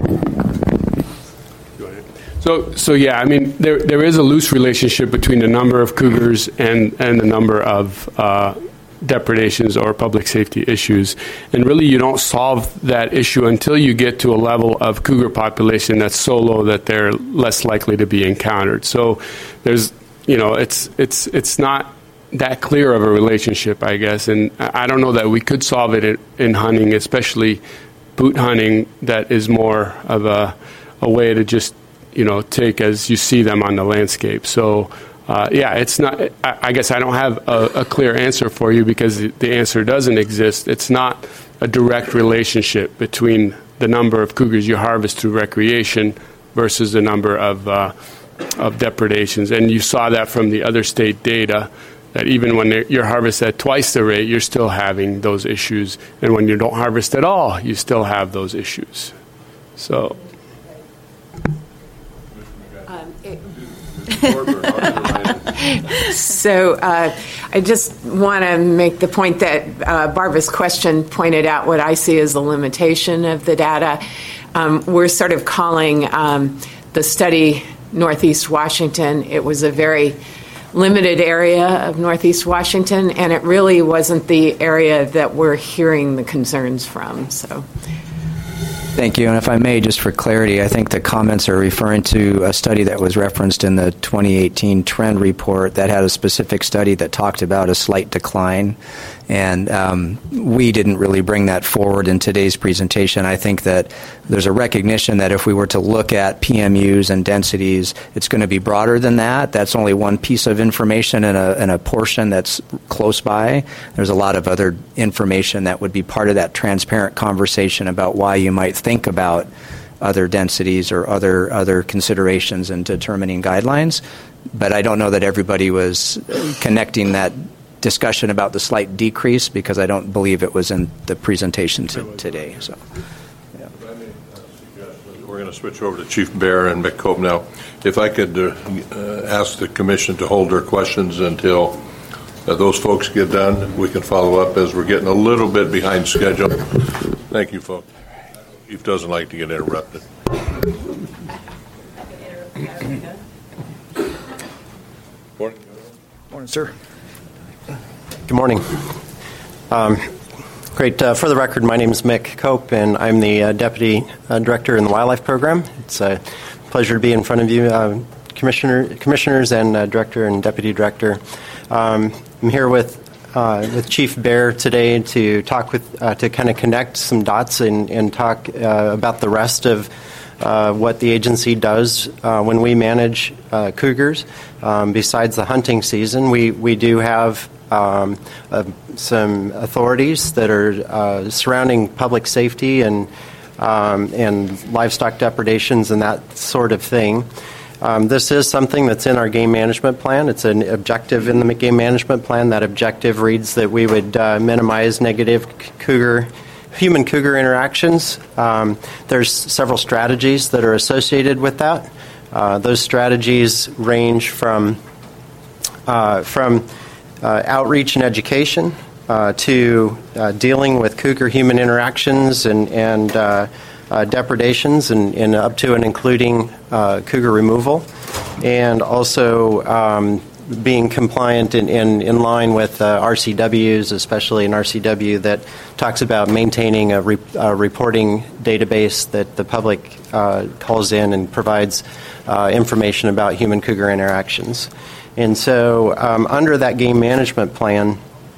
So, so yeah, I mean, there there is a loose relationship between the number of cougars and, and the number of uh, depredations or public safety issues. And really, you don't solve that issue until you get to a level of cougar population that's so low that they're less likely to be encountered. So there's, you know, it's it's it's not that clear of a relationship, I guess. And I don't know that we could solve it in, in hunting, especially boot hunting, that is more of a, a way to just, you know, take as you see them on the landscape. So, uh, yeah, it's not, I, I guess I don't have a, a clear answer for you because the, the answer doesn't exist. It's not a direct relationship between the number of cougars you harvest through recreation versus the number of, uh, of depredations. And you saw that from the other state data, that even when you're harvested at twice the rate, you're still having those issues. And when you don't harvest at all, you still have those issues. So... So uh, I just want to make the point that uh, Barbara's question pointed out what I see as the limitation of the data. Um, we're sort of calling um, the study Northeast Washington. It was a very limited area of Northeast Washington, and it really wasn't the area that we're hearing the concerns from. So. Thank you. And if I may, just for clarity, I think the comments are referring to a study that was referenced in the twenty eighteen trend report that had a specific study that talked about a slight decline. And um, we didn't really bring that forward in today's presentation. I think that there's a recognition that if we were to look at P M Us and densities, it's going to be broader than that. That's only one piece of information in a, in a portion that's close by. There's a lot of other information that would be part of that transparent conversation about why you might think about other densities or other other considerations in determining guidelines. But I don't know that everybody was connecting that discussion about the slight decrease because I don't believe it was in the presentation to, today. So, yeah. We're going to switch over to Chief Bear and Mick Cope now. If I could uh, uh, ask the Commission to hold their questions until uh, those folks get done, we can follow up as we're getting a little bit behind schedule. Thank you, folks. Chief doesn't like to get interrupted. Morning. Morning, sir. Good morning. Um, great. Uh, for the record, my name is Mick Cope, and I'm the uh, Deputy uh, Director in the Wildlife Program. It's a pleasure to be in front of you, uh, Commissioner, Commissioners and uh, Director and Deputy Director. Um, I'm here with uh, with Chief Bear today to talk with, uh, to kind of connect some dots and, and talk uh, about the rest of Uh, what the agency does uh, when we manage uh, cougars. Um, besides the hunting season, we, we do have um, uh, some authorities that are uh, surrounding public safety and um, and livestock depredations and that sort of thing. Um, this is something that's in our game management plan. It's an objective in the game management plan. That objective reads that we would uh, minimize negative cougar human cougar interactions. Um, there's several strategies that are associated with that. Uh, those strategies range from uh, from uh, outreach and education uh, to uh, dealing with cougar-human interactions and, and uh, uh, depredations, and, and up to and including uh, cougar removal, and also um, being compliant and in, in, in line with uh, R C Ws, especially an R C W that talks about maintaining a, re, a reporting database that the public uh, calls in and provides uh, information about human cougar interactions. And so um, under that game management plan,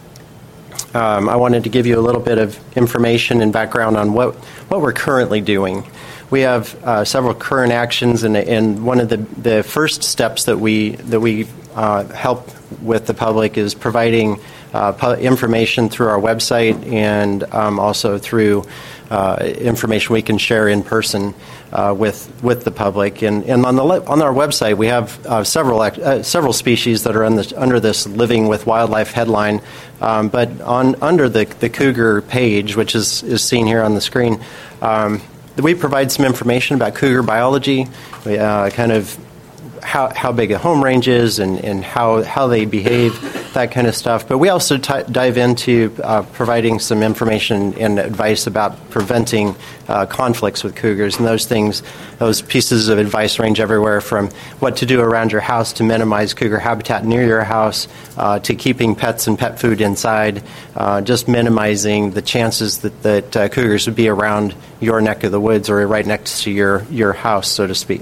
um, I wanted to give you a little bit of information and background on what, what we're currently doing. We have uh, several current actions, and, and one of the, the first steps that we that we uh, help with the public is providing uh, pu- information through our website and um, also through uh, information we can share in person uh, with with the public. And, and on the le- on our website, we have uh, several uh, several species that are in this, under this Living with Wildlife headline. Um, but on under the the cougar page, which is is seen here on the screen. Um, we provide some information about cougar biology, uh, kind of how how big a home range is and, and how, how they behave, that kind of stuff. But we also t- dive into uh, providing some information and advice about preventing uh, conflicts with cougars. And those things, those pieces of advice range everywhere from what to do around your house to minimize cougar habitat near your house, uh, to keeping pets and pet food inside, uh, just minimizing the chances that, that uh, cougars would be around your neck of the woods or right next to your, your house, so to speak.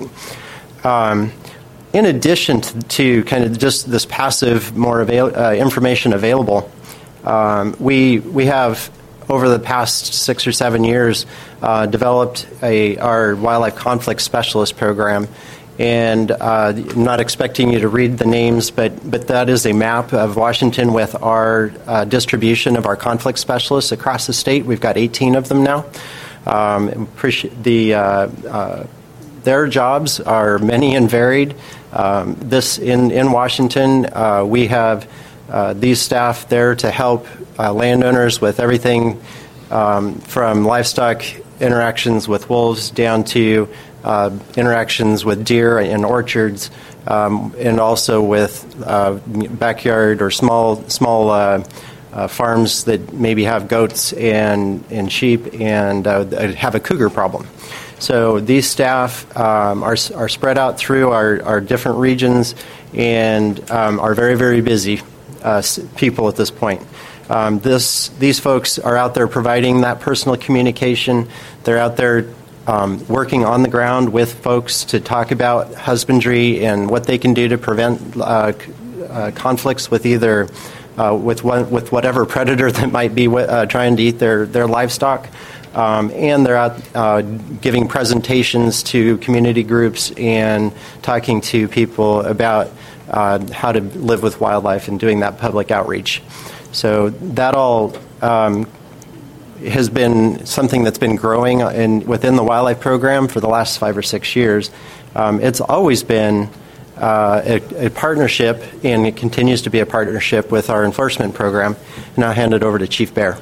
Um, In addition to, to kind of just this passive, more avail- uh, information available, um, we we have over the past six or seven years uh, developed a our wildlife conflict specialist program, and uh, I'm not expecting you to read the names, but but that is a map of Washington with our uh, distribution of our conflict specialists across the state. We've got eighteen of them now. Um, appreciate the. Uh, uh, Their jobs are many and varied. Um, this in in Washington, uh, we have uh, these staff there to help uh, landowners with everything um, from livestock interactions with wolves down to uh, interactions with deer in orchards, um, and also with uh, backyard or small small uh, uh, farms that maybe have goats and and sheep and uh, have a cougar problem. So these staff um, are are spread out through our, our different regions and um, are very, very busy uh, people at this point. Um, this these folks are out there providing that personal communication. They're out there um, working on the ground with folks to talk about husbandry and what they can do to prevent uh, uh, conflicts with either uh, with one, with whatever predator that might be uh, trying to eat their their livestock. Um, and they're out uh, giving presentations to community groups and talking to people about uh, how to live with wildlife and doing that public outreach. So that all um, has been something that's been growing in, within the wildlife program for the last five or six years. Um, it's always been uh, a, a partnership, and it continues to be a partnership with our enforcement program. And I'll hand it over to Chief Bear.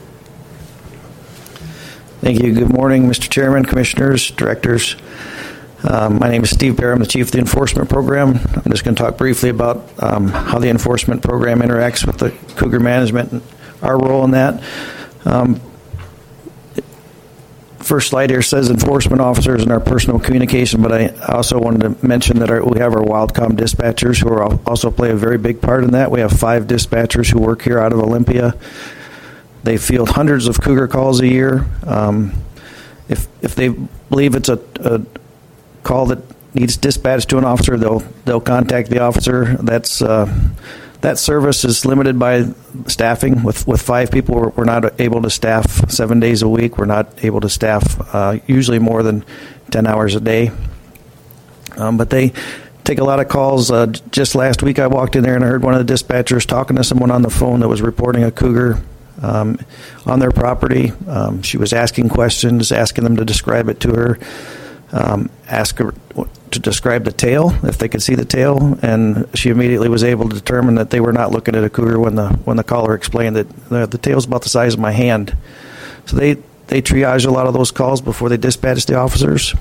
Thank you. Good morning, Mister Chairman, Commissioners, Directors. Um, my name is Steve Bear. I'm the Chief of the Enforcement Program. I'm just going to talk briefly about um, how the Enforcement Program interacts with the cougar management and our role in that. Um, first slide here says enforcement officers and our personal communication, but I also wanted to mention that our, we have our WildCom dispatchers who are also play a very big part in that. We have five dispatchers who work here out of Olympia. They field hundreds of cougar calls a year. Um, if if they believe it's a, a call that needs dispatch to an officer, they'll they'll contact the officer. That's uh, that service is limited by staffing. With with five people, we're, we're not able to staff seven days a week. We're not able to staff uh, usually more than ten hours a day. Um, but they take a lot of calls. Uh, just last week, I walked in there and I heard one of the dispatchers talking to someone on the phone that was reporting a cougar Um, on their property. Um, she was asking questions, asking them to describe it to her, um, ask her to describe the tail, if they could see the tail, and she immediately was able to determine that they were not looking at a cougar when the when the caller explained that the, the tail's about the size of my hand. So they, they triage a lot of those calls before they dispatch the officers.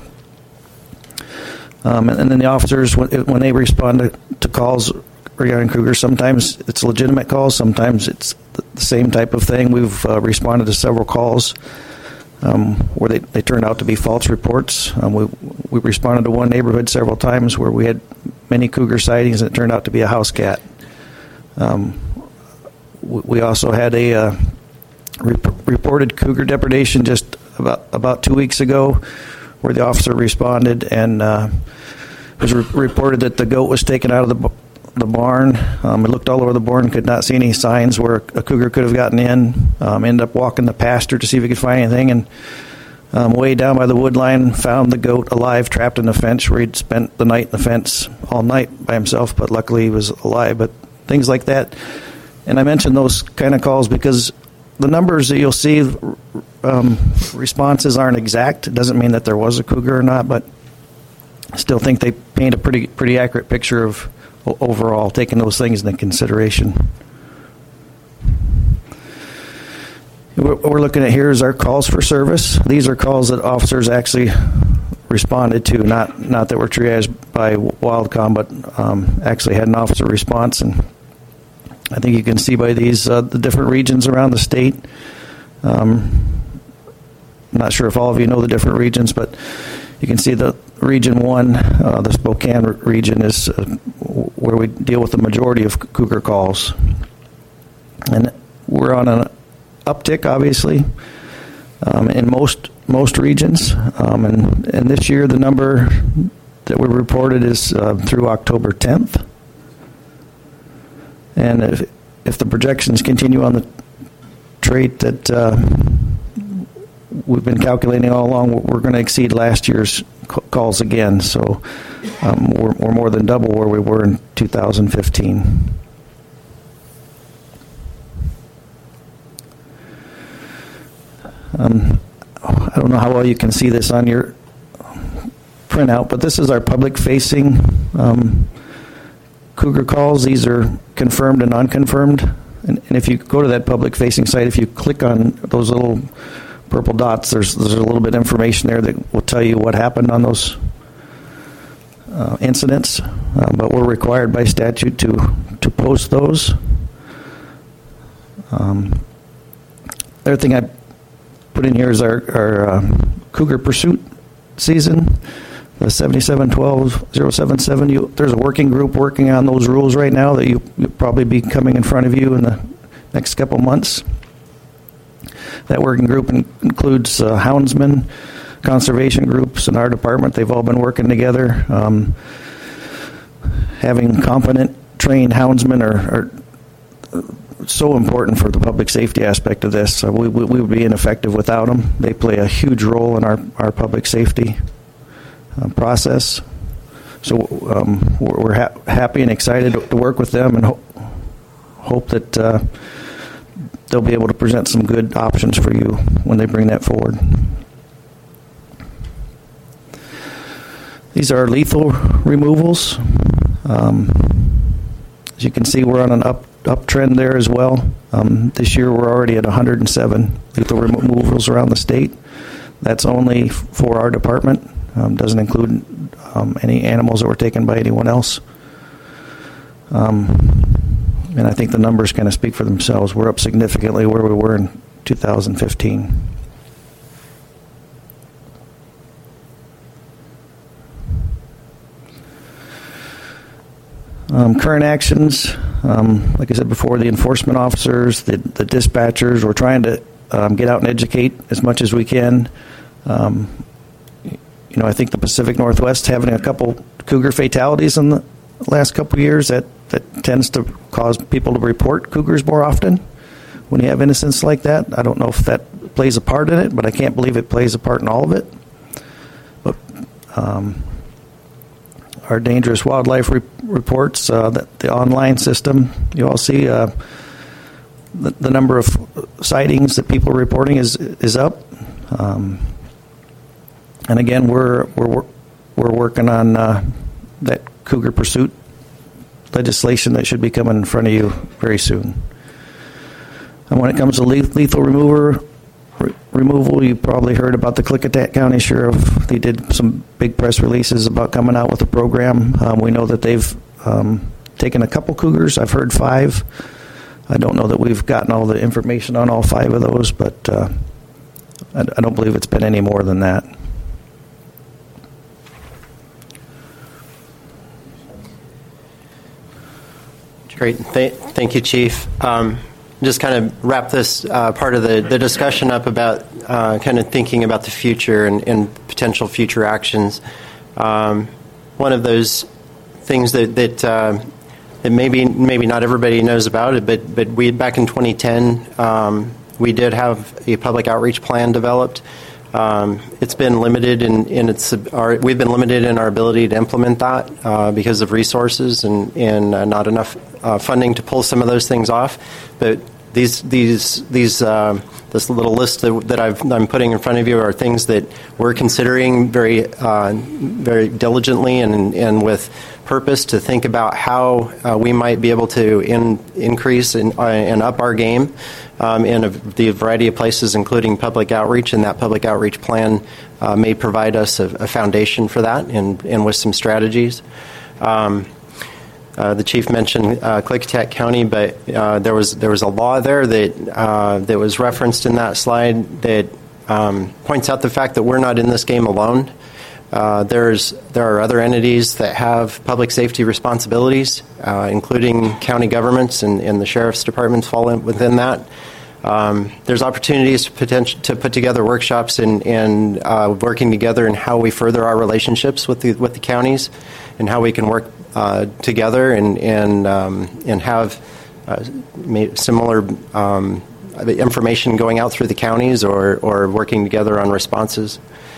Um, and, and then the officers, when, when they respond to, to calls regarding cougars, sometimes it's legitimate calls, sometimes it's the same type of thing. We've uh, responded to several calls um, where they, they turned out to be false reports. Um, we we responded to one neighborhood several times where we had many cougar sightings and it turned out to be a house cat. Um, we, we also had a uh, rep- reported cougar depredation just about about two weeks ago where the officer responded and uh, it was re- reported that the goat was taken out of the b- the barn. Um, we looked all over the barn, could not see any signs where a cougar could have gotten in. Um, ended up walking the pasture to see if we could find anything, and um, way down by the wood line, found the goat alive, trapped in the fence, where he'd spent the night in the fence all night by himself, but luckily he was alive. But things like that. And I mentioned those kind of calls because the numbers that you'll see, um, responses aren't exact. It doesn't mean that there was a cougar or not, but I still think they paint a pretty pretty accurate picture of overall, taking those things into consideration. What we're looking at here is our calls for service. These are calls that officers actually responded to, not not that were triaged by WildCom, but um, actually had an officer response. And I think you can see by these uh, the different regions around the state. Um, I'm not sure if all of you know the different regions, but you can see the Region one, uh, the Spokane region, is uh, where we deal with the majority of cougar calls. And we're on an uptick, obviously, um, in most most regions. Um, and, and this year, the number that we reported is uh, through October tenth. And if, if the projections continue on the trait that uh, we've been calculating all along, we're going to exceed last year's calls again. So um, we're, we're more than double where we were in two thousand fifteen. Um, I don't know how well you can see this on your printout, but this is our public-facing um, cougar calls. These are confirmed and non-confirmed. And, and if you go to that public-facing site, if you click on those little purple dots, there's there's a little bit of information there that will tell you what happened on those uh, incidents. Uh, but we're required by statute to to post those. Um, other thing I put in here is our, our uh, cougar pursuit season, the seventy-seven twelve oh seven seven. You, there's a working group working on those rules right now that you, you'll probably be coming in front of you in the next couple months. That working group in, includes uh, houndsmen, conservation groups, and our department. They've all been working together. Um, having competent, trained houndsmen are, are so important for the public safety aspect of this. Uh, we, we, we would be ineffective without them. They play a huge role in our, our public safety uh, process. So um, we're, we're ha- happy and excited to work with them, and ho- hope that uh, they'll be able to present some good options for you when they bring that forward. These are lethal removals. Um, as you can see, we're on an up uptrend there as well. Um, this year, we're already at one hundred seven lethal removals around the state. That's only for our department. Um, doesn't include um, any animals that were taken by anyone else. Um, and I think the numbers kind of speak for themselves. We're up significantly where we were in two thousand fifteen. Um, current actions, um, like I said before, the enforcement officers, the, the dispatchers, we're trying to um, get out and educate as much as we can. Um, you know, I think the Pacific Northwest having a couple cougar fatalities in the last couple of years, that, that tends to cause people to report cougars more often when you have incidents like that. I don't know if that plays a part in it, but I can't believe it plays a part in all of it. But um, our dangerous wildlife re- reports, uh, that the online system, you all see uh, the, the number of sightings that people are reporting is is up. Um, and again, we're we're we're working on uh, that cougar pursuit legislation that should be coming in front of you very soon. And when it comes to lethal remover re- removal, you probably heard about the Klickitat County Sheriff. They did some big press releases about coming out with a program. Um, we know that they've um, taken a couple cougars. I've heard five. I don't know that we've gotten all the information on all five of those, but uh, I, I don't believe it's been any more than that. Great. Th- thank you, Chief. Um, just kind of wrap this uh, part of the, the discussion up about uh, kind of thinking about the future and, and potential future actions. Um, one of those things that that, uh, that maybe maybe not everybody knows about it, but but we back in twenty ten um, we did have a public outreach plan developed. Um, it's been limited in, in its our, we've been limited in our ability to implement that uh, because of resources and, and uh, not enough uh, funding to pull some of those things off. But these these these uh, this little list that, that I've, I'm putting in front of you are things that we're considering very uh, very diligently and and with purpose to think about how uh, we might be able to in, increase and, uh, and up our game um, in a, the variety of places, including public outreach, and that public outreach plan uh, may provide us a, a foundation for that and, and with some strategies. Um, uh, the chief mentioned uh, Klickitat County, but uh, there was there was a law there that uh, that was referenced in that slide that um, points out the fact that we're not in this game alone. Uh, there's there are other entities that have public safety responsibilities, uh, including county governments, and, and the sheriff's departments fall in, within that. Um, there's opportunities to, potential, to put together workshops and, and uh, working together in how we further our relationships with the with the counties, and how we can work uh, together and and um, and have uh, similar um, information going out through the counties, or or working together on responses.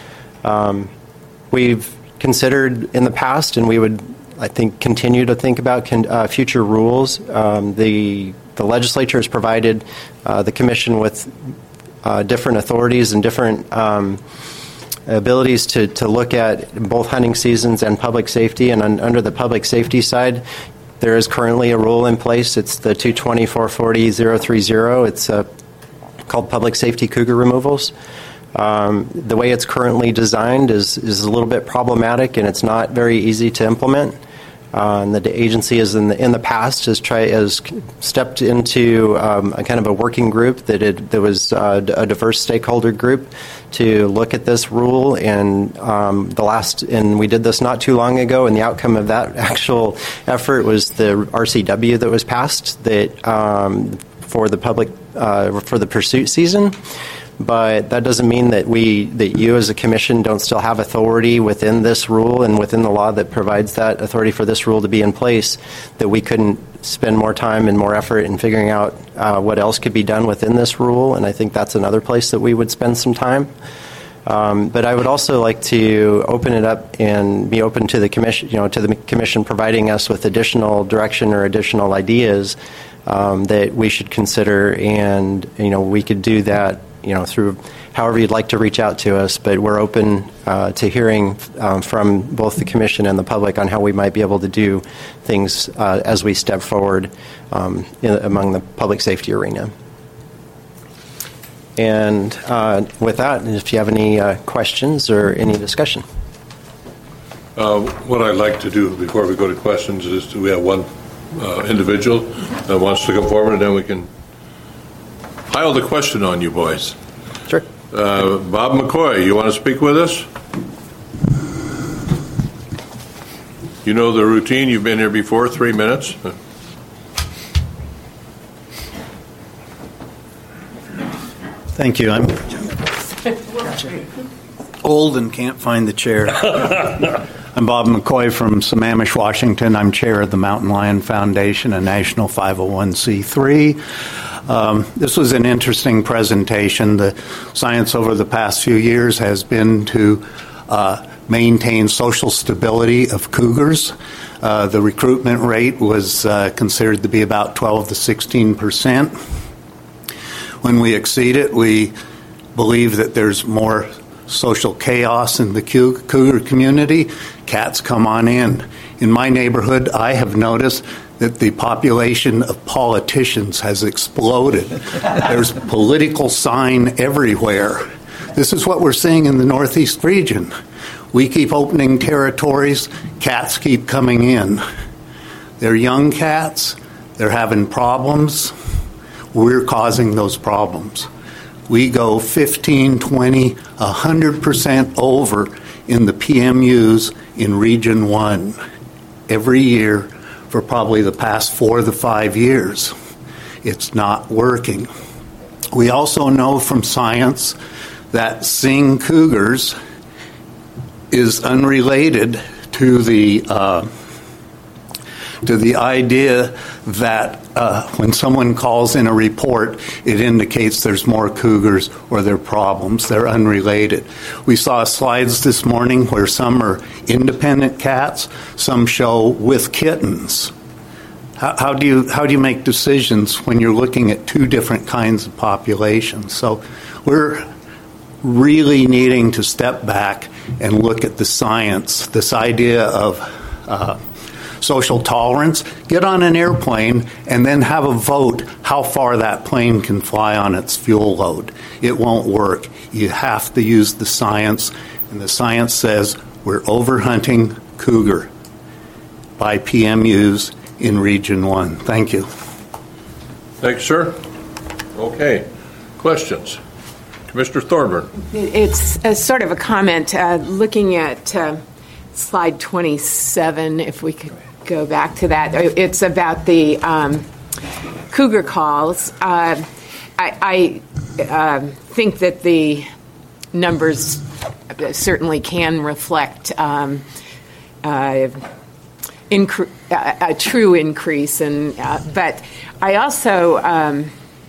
Um, We've considered in the past, and we would, I think, continue to think about con- uh, future rules. Um, the the legislature has provided uh, the commission with uh, different authorities and different um, abilities to, to look at both hunting seasons and public safety. And un- under the public safety side, there is currently a rule in place. It's the two twenty, four forty, zero three zero. It's uh, called public safety cougar removals. Um, the way it's currently designed is, is a little bit problematic, and it's not very easy to implement. Uh, and the agency has in the in the past has tried has stepped into um, a kind of a working group that it, that was uh, a diverse stakeholder group to look at this rule. And um, the last and we did this not too long ago, and the outcome of that actual effort was the R C W that was passed that um, for the public uh, for the pursuit season. But that doesn't mean that we, that you as a commission don't still have authority within this rule and within the law that provides that authority for this rule to be in place, that we couldn't spend more time and more effort in figuring out uh, what else could be done within this rule. And I think that's another place that we would spend some time. Um, but I would also like to open it up and be open to the commission, you know, to the commission providing us with additional direction or additional ideas um, that we should consider. And, you know, we could do that, you know, through however you'd like to reach out to us, but we're open uh, to hearing um, from both the commission and the public on how we might be able to do things uh, as we step forward um, in, among the public safety arena. And uh, with that, if you have any uh, questions or any discussion. Uh, what I'd like to do before we go to questions is to, we have one uh, individual that wants to come forward, and then we can pile the question on you boys. Sure. Uh, Bob McCoy, you want to speak with us? You know the routine. You've been here before. Three minutes. Thank you. I'm old and can't find the chair. I'm Bob McCoy from Sammamish, Washington. I'm chair of the Mountain Lion Foundation, a national five oh one c three. Um, this was an interesting presentation. The science over the past few years has been to uh, maintain social stability of cougars. Uh, the recruitment rate was uh, considered to be about twelve to sixteen percent. When we exceed it, we believe that there's more social chaos in the cougar community. Cats come on in. In my neighborhood, I have noticed that the population of politicians has exploded. There's political sign everywhere. This is what we're seeing in the Northeast region. We keep opening territories, cats keep coming in. They're young cats, they're having problems. We're causing those problems. We go fifteen, twenty, one hundred percent over in the P M Us in Region one every year for probably the past four to five years. It's not working. We also know from science that seeing cougars is unrelated to the uh, to the idea that uh, when someone calls in a report, it indicates there's more cougars or there are problems. They're unrelated. We saw slides this morning where some are independent cats, some show with kittens. how, how do you how do you make decisions when you're looking at two different kinds of populations? So we're really needing to step back and look at the science, this idea of uh, social tolerance. Get on an airplane and then have a vote how far that plane can fly on its fuel load. It won't work. You have to use the science, and the science says we're overhunting cougar by P M Us in Region one. Thank you. Thanks, sir. Okay. Questions? Commissioner Thorburn. It's a sort of a comment, uh, looking at uh, slide twenty-seven, if we could go back to that. It's about the um, cougar calls. Uh, I, I uh, think that the numbers certainly can reflect um, uh, incre- a, a true increase, and uh, but I also um,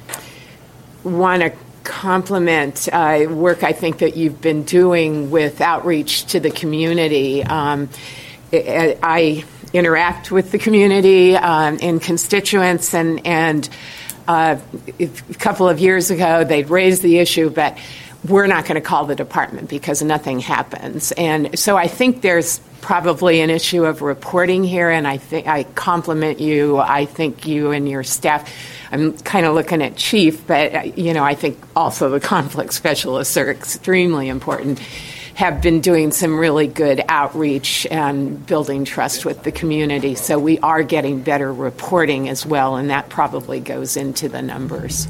want to compliment uh, work I think that you've been doing with outreach to the community. Um, I, I interact with the community um, and constituents, and and uh, a couple of years ago they'd raised the issue, but we're not going to call the department because nothing happens. And so I think there's probably an issue of reporting here, and I think I compliment you. I think you and your staff, I'm kind of looking at Chief, but you know, I think also the conflict specialists are extremely important, have been doing some really good outreach and building trust with the community. So we are getting better reporting as well, and that probably goes into the numbers.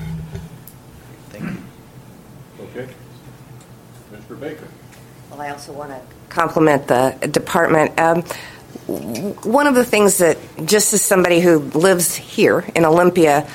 Thank you. Okay. Mister Baker. Well, I also want to compliment the department. Um, one of the things that, just as somebody who lives here in Olympia,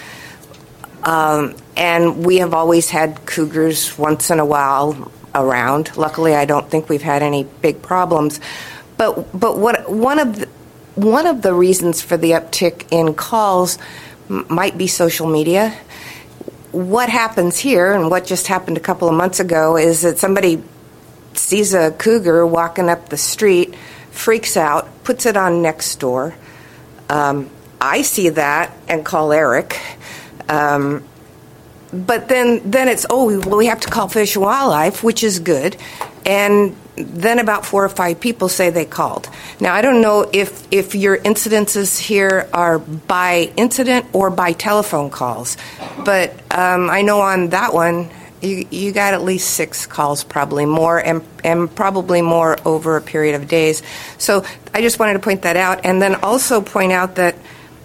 um, and we have always had cougars once in a while around. Luckily, I don't think we've had any big problems. But but what one of the, one of the reasons for the uptick in calls m- might be social media. What happens here, and what just happened a couple of months ago, is that somebody sees a cougar walking up the street, freaks out, puts it on Nextdoor. Um, I see that and call Eric. Um, but then, then it's, oh, well, we have to call Fish and Wildlife, which is good. And then about four or five people say they called. Now, I don't know if, if your incidences here are by incident or by telephone calls, but um, I know on that one, You, you got at least six calls, probably more, and, and probably more over a period of days. So I just wanted to point that out, and then also point out that,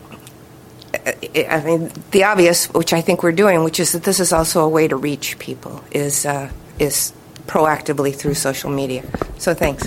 I mean, the obvious, which I think we're doing, which is that this is also a way to reach people, is uh, is proactively through social media. So thanks.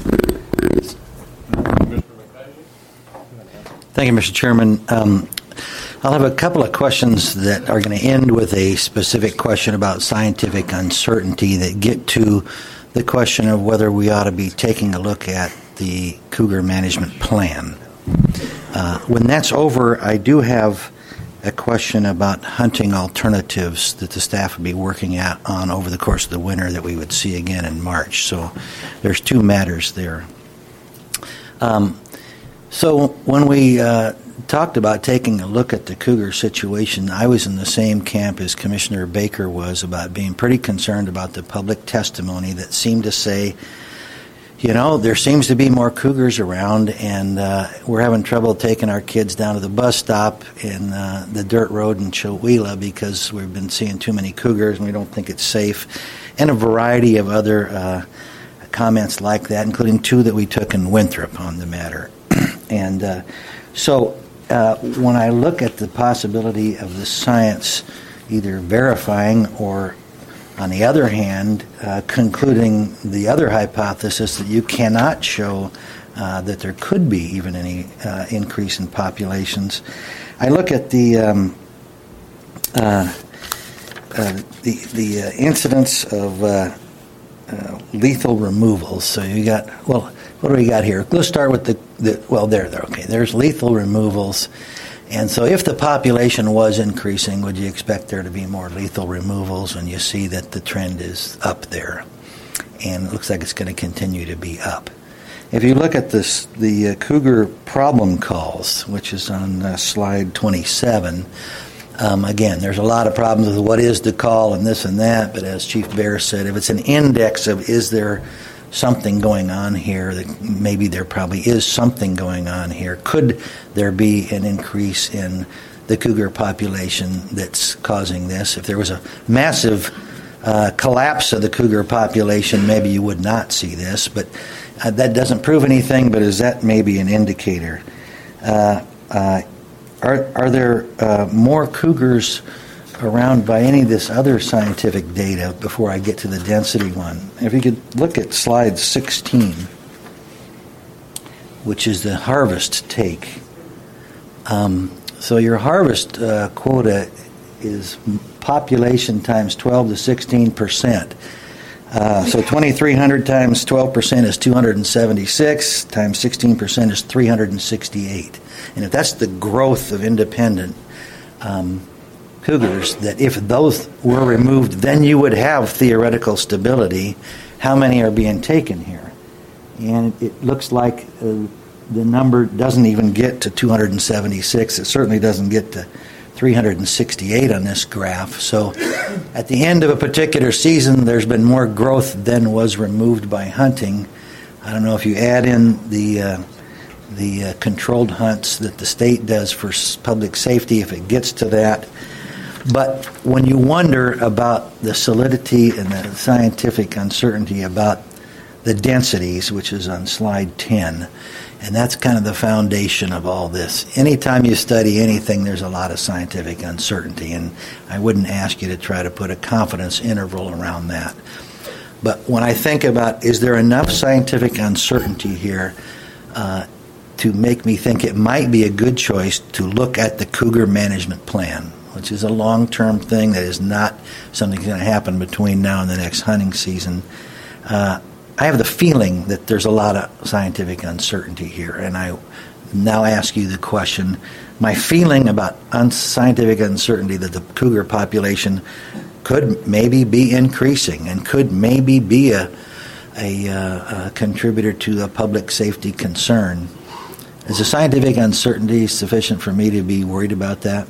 Thank you, Mister Chairman. Um, I'll have a couple of questions that are going to end with a specific question about scientific uncertainty that get to the question of whether we ought to be taking a look at the cougar management plan. Uh, when that's over, I do have a question about hunting alternatives that the staff would be working at on over the course of the winter that we would see again in March. So there's two matters there. Um, so when we uh, talked about taking a look at the cougar situation, I was in the same camp as Commissioner Baker was about being pretty concerned about the public testimony that seemed to say, you know, there seems to be more cougars around, and uh, we're having trouble taking our kids down to the bus stop in uh, the dirt road in Chewelah because we've been seeing too many cougars and we don't think it's safe, and a variety of other uh, comments like that, including two that we took in Winthrop on the matter. and uh, so uh, when I look at the possibility of the science either verifying or, on the other hand, uh, concluding the other hypothesis that you cannot show uh, that there could be even any uh, increase in populations, I look at the um, uh, uh, the the uh, incidence of uh, uh, lethal removals. So you got, well, what do we got here? Let's start with the, the well, there, there. Okay, there's lethal removals. And so if the population was increasing, would you expect there to be more lethal removals? And you see that the trend is up there. And it looks like it's going to continue to be up. if you look at this, the uh, cougar problem calls, which is on uh, slide twenty-seven, um, again, there's a lot of problems with what is the call and this and that, but as Chief Bear said, if it's an index of is there something going on here, that maybe there probably is something going on here. Could there be an increase in the cougar population that's causing this? If there was a massive uh, collapse of the cougar population, maybe you would not see this, but uh, that doesn't prove anything, but is that maybe an indicator? Uh, uh, are, are there uh, more cougars around by any of this other scientific data before I get to the density one? If you could look at slide sixteen, which is the harvest take. Um, so your harvest uh, quota is population times twelve to sixteen percent. Uh, so twenty-three hundred times twelve percent is two hundred seventy-six, times sixteen percent is three hundred sixty-eight. And if that's the growth of independent um, cougars, that if those were removed, then you would have theoretical stability. How many are being taken here? And it looks like uh, the number doesn't even get to two hundred seventy-six. It certainly doesn't get to three hundred sixty-eight on this graph. So at the end of a particular season, there's been more growth than was removed by hunting. I don't know if you add in the uh, the uh, controlled hunts that the state does for public safety, if it gets to that. But when you wonder about the solidity and the scientific uncertainty about the densities, which is on slide ten, and that's kind of the foundation of all this. Anytime you study anything, there's a lot of scientific uncertainty, and I wouldn't ask you to try to put a confidence interval around that. But when I think about, is there enough scientific uncertainty here uh, to make me think it might be a good choice to look at the cougar management plan, which is a long-term thing that is not something that's going to happen between now and the next hunting season. Uh, I have the feeling that there's a lot of scientific uncertainty here, and I now ask you the question, my feeling about unscientific uncertainty that the cougar population could maybe be increasing and could maybe be a, a, uh, a contributor to a public safety concern. Is the scientific uncertainty sufficient for me to be worried about that?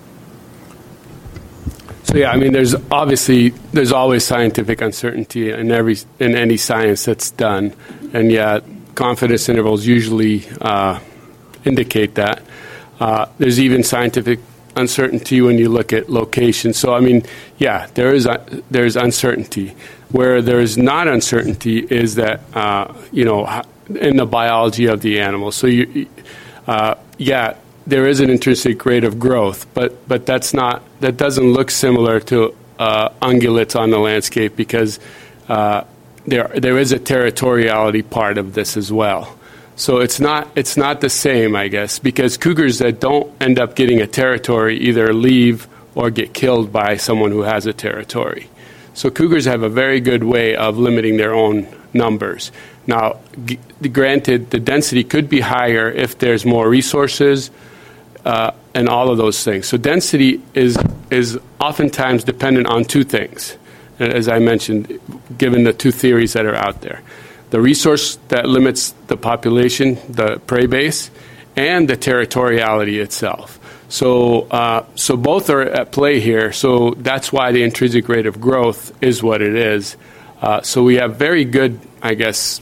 So yeah, I mean, there's obviously there's always scientific uncertainty in every in any science that's done, and yeah, confidence intervals usually uh, indicate that. Uh, there's even scientific uncertainty when you look at location. So I mean, yeah, there is uh, there's uncertainty. Where there is not uncertainty is that uh, you know in the biology of the animal. So you, uh, yeah. There is an intrinsic rate of growth, but but that's not that doesn't look similar to uh, ungulates on the landscape because uh, there there is a territoriality part of this as well. So it's not it's not the same, I guess, because cougars that don't end up getting a territory either leave or get killed by someone who has a territory. So cougars have a very good way of limiting their own numbers. Now, g- granted, the density could be higher if there's more resources. Uh, and all of those things. So density is is oftentimes dependent on two things, as I mentioned, given the two theories that are out there. The resource that limits the population, the prey base, and the territoriality itself. So uh, so both are at play here. So that's why the intrinsic rate of growth is what it is. Uh, so we have very good, I guess,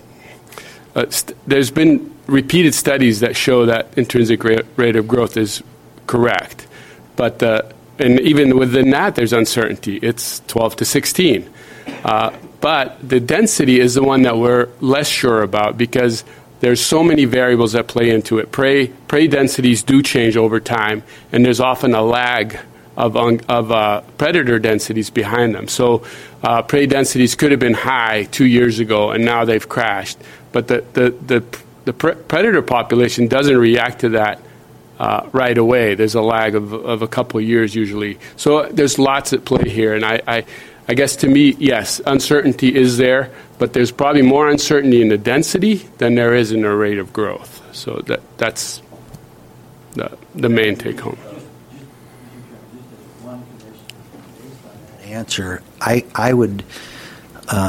uh, st- there's been repeated studies that show that intrinsic rate, rate of growth is correct. But uh, and even within that, there's uncertainty. It's twelve to sixteen. Uh, but the density is the one that we're less sure about because there's so many variables that play into it. Prey, prey densities do change over time, and there's often a lag of, of uh, predator densities behind them. So uh, prey densities could have been high two years ago, and now they've crashed. But the, the, the The pre- predator population doesn't react to that uh, right away. There's a lag of, of a couple of years usually. So there's lots at play here. And I, I, I guess to me, yes, uncertainty is there, but there's probably more uncertainty in the density than there is in the rate of growth. So that that's the, the main take home. Answer, I, I would uh,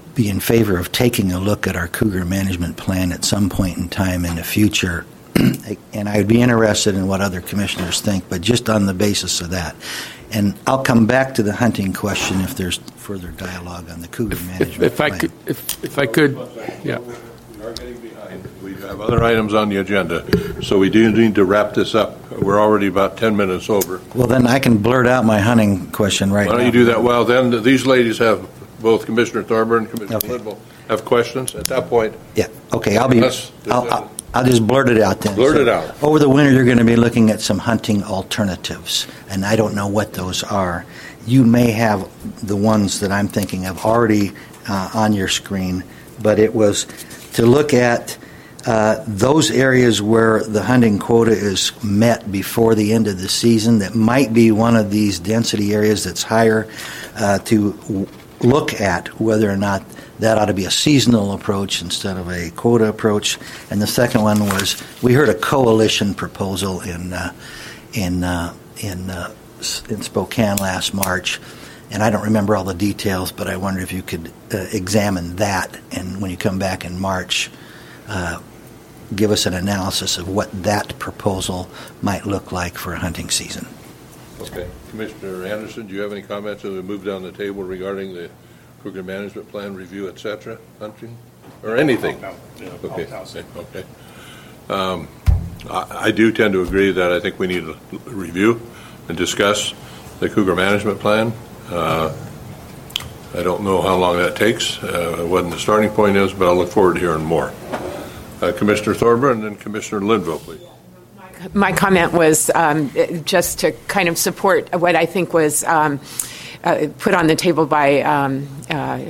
be in favor of taking a look at our cougar management plan at some point in time in the future. And I would be interested in what other commissioners think, but just on the basis of that. And I'll come back to the hunting question if there's further dialogue on the cougar management If, if plan. I could, if, if I could, yeah. We are getting behind. We have other items on the agenda, so we do need to wrap this up. We're already about ten minutes over. Well, then I can blurt out my hunting question right now. Why don't you do that? Well, then, these ladies have, both Commissioner Thorburn and Commissioner Okay. Linville, have questions. At that point, Yeah, okay, I'll be, Unless- I'll, I'll, I'll just blurt it out then. Blurt So it out. Over the winter, you're going to be looking at some hunting alternatives, and I don't know what those are. You may have the ones that I'm thinking of already uh, on your screen, but it was to look at uh, those areas where the hunting quota is met before the end of the season that might be one of these density areas that's higher, uh, to w- look at whether or not that ought to be a seasonal approach instead of a quota approach. And the second one was, we heard a coalition proposal in uh, in uh, in uh, in Spokane last March, and I don't remember all the details, but I wonder if you could uh, examine that, and when you come back in March, uh, give us an analysis of what that proposal might look like for a hunting season. okay. Commissioner Anderson, do you have any comments as we move down the table regarding the cougar management plan review, et cetera, hunting, or anything? No, no, Okay, I'll- I'll say. okay. Um, I, I do tend to agree that I think we need to review and discuss the cougar management plan. Uh, I don't know how long that takes, uh, what the starting point is, but I'll look forward to hearing more. Uh, Commissioner Thorburn and then Commissioner Linville, please. My comment was um, just to kind of support what I think was um, uh, put on the table by um, uh,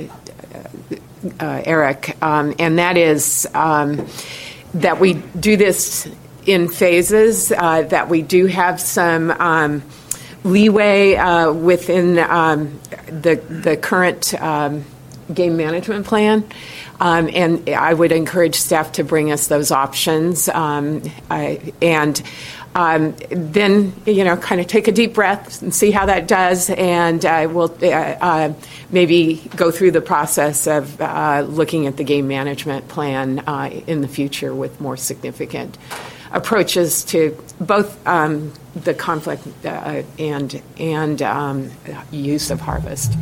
uh, Eric, um, and that is um, that we do this in phases, uh, that we do have some um, leeway uh, within um, the, the current um, game management plan. Um, and I would encourage staff to bring us those options, um, I, and um, then, you know, kind of take a deep breath and see how that does, and uh, we'll uh, uh, maybe go through the process of uh, looking at the game management plan uh, in the future with more significant approaches to both um, the conflict uh, and and um, use of harvest.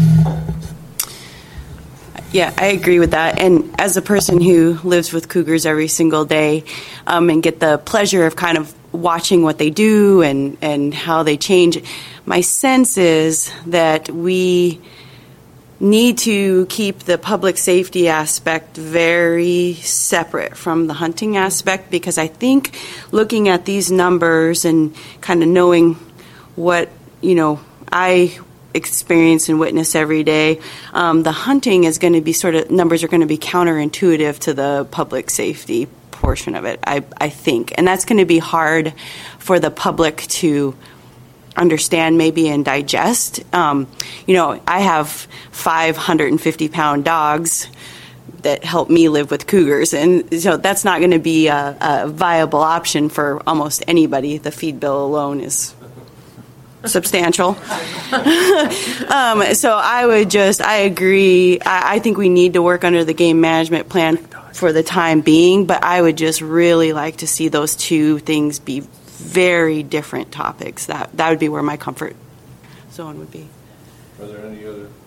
Yeah, I agree with that. And as a person who lives with cougars every single day um, and get the pleasure of kind of watching what they do and, and how they change, my sense is that we need to keep the public safety aspect very separate from the hunting aspect, because I think looking at these numbers and kind of knowing what, you know, I experience and witness every day, um, the hunting is going to be sort of, numbers are going to be counterintuitive to the public safety portion of it, I, I think. And that's going to be hard for the public to understand maybe and digest. Um, you know, I have five hundred fifty pound dogs that help me live with cougars, and so that's not going to be a, a viable option for almost anybody. The feed bill alone is substantial. um, so I would just, I agree. I, I think we need to work under the game management plan for the time being, but I would just really like to see those two things be very different topics. That that would be where my comfort zone would be. Are there any other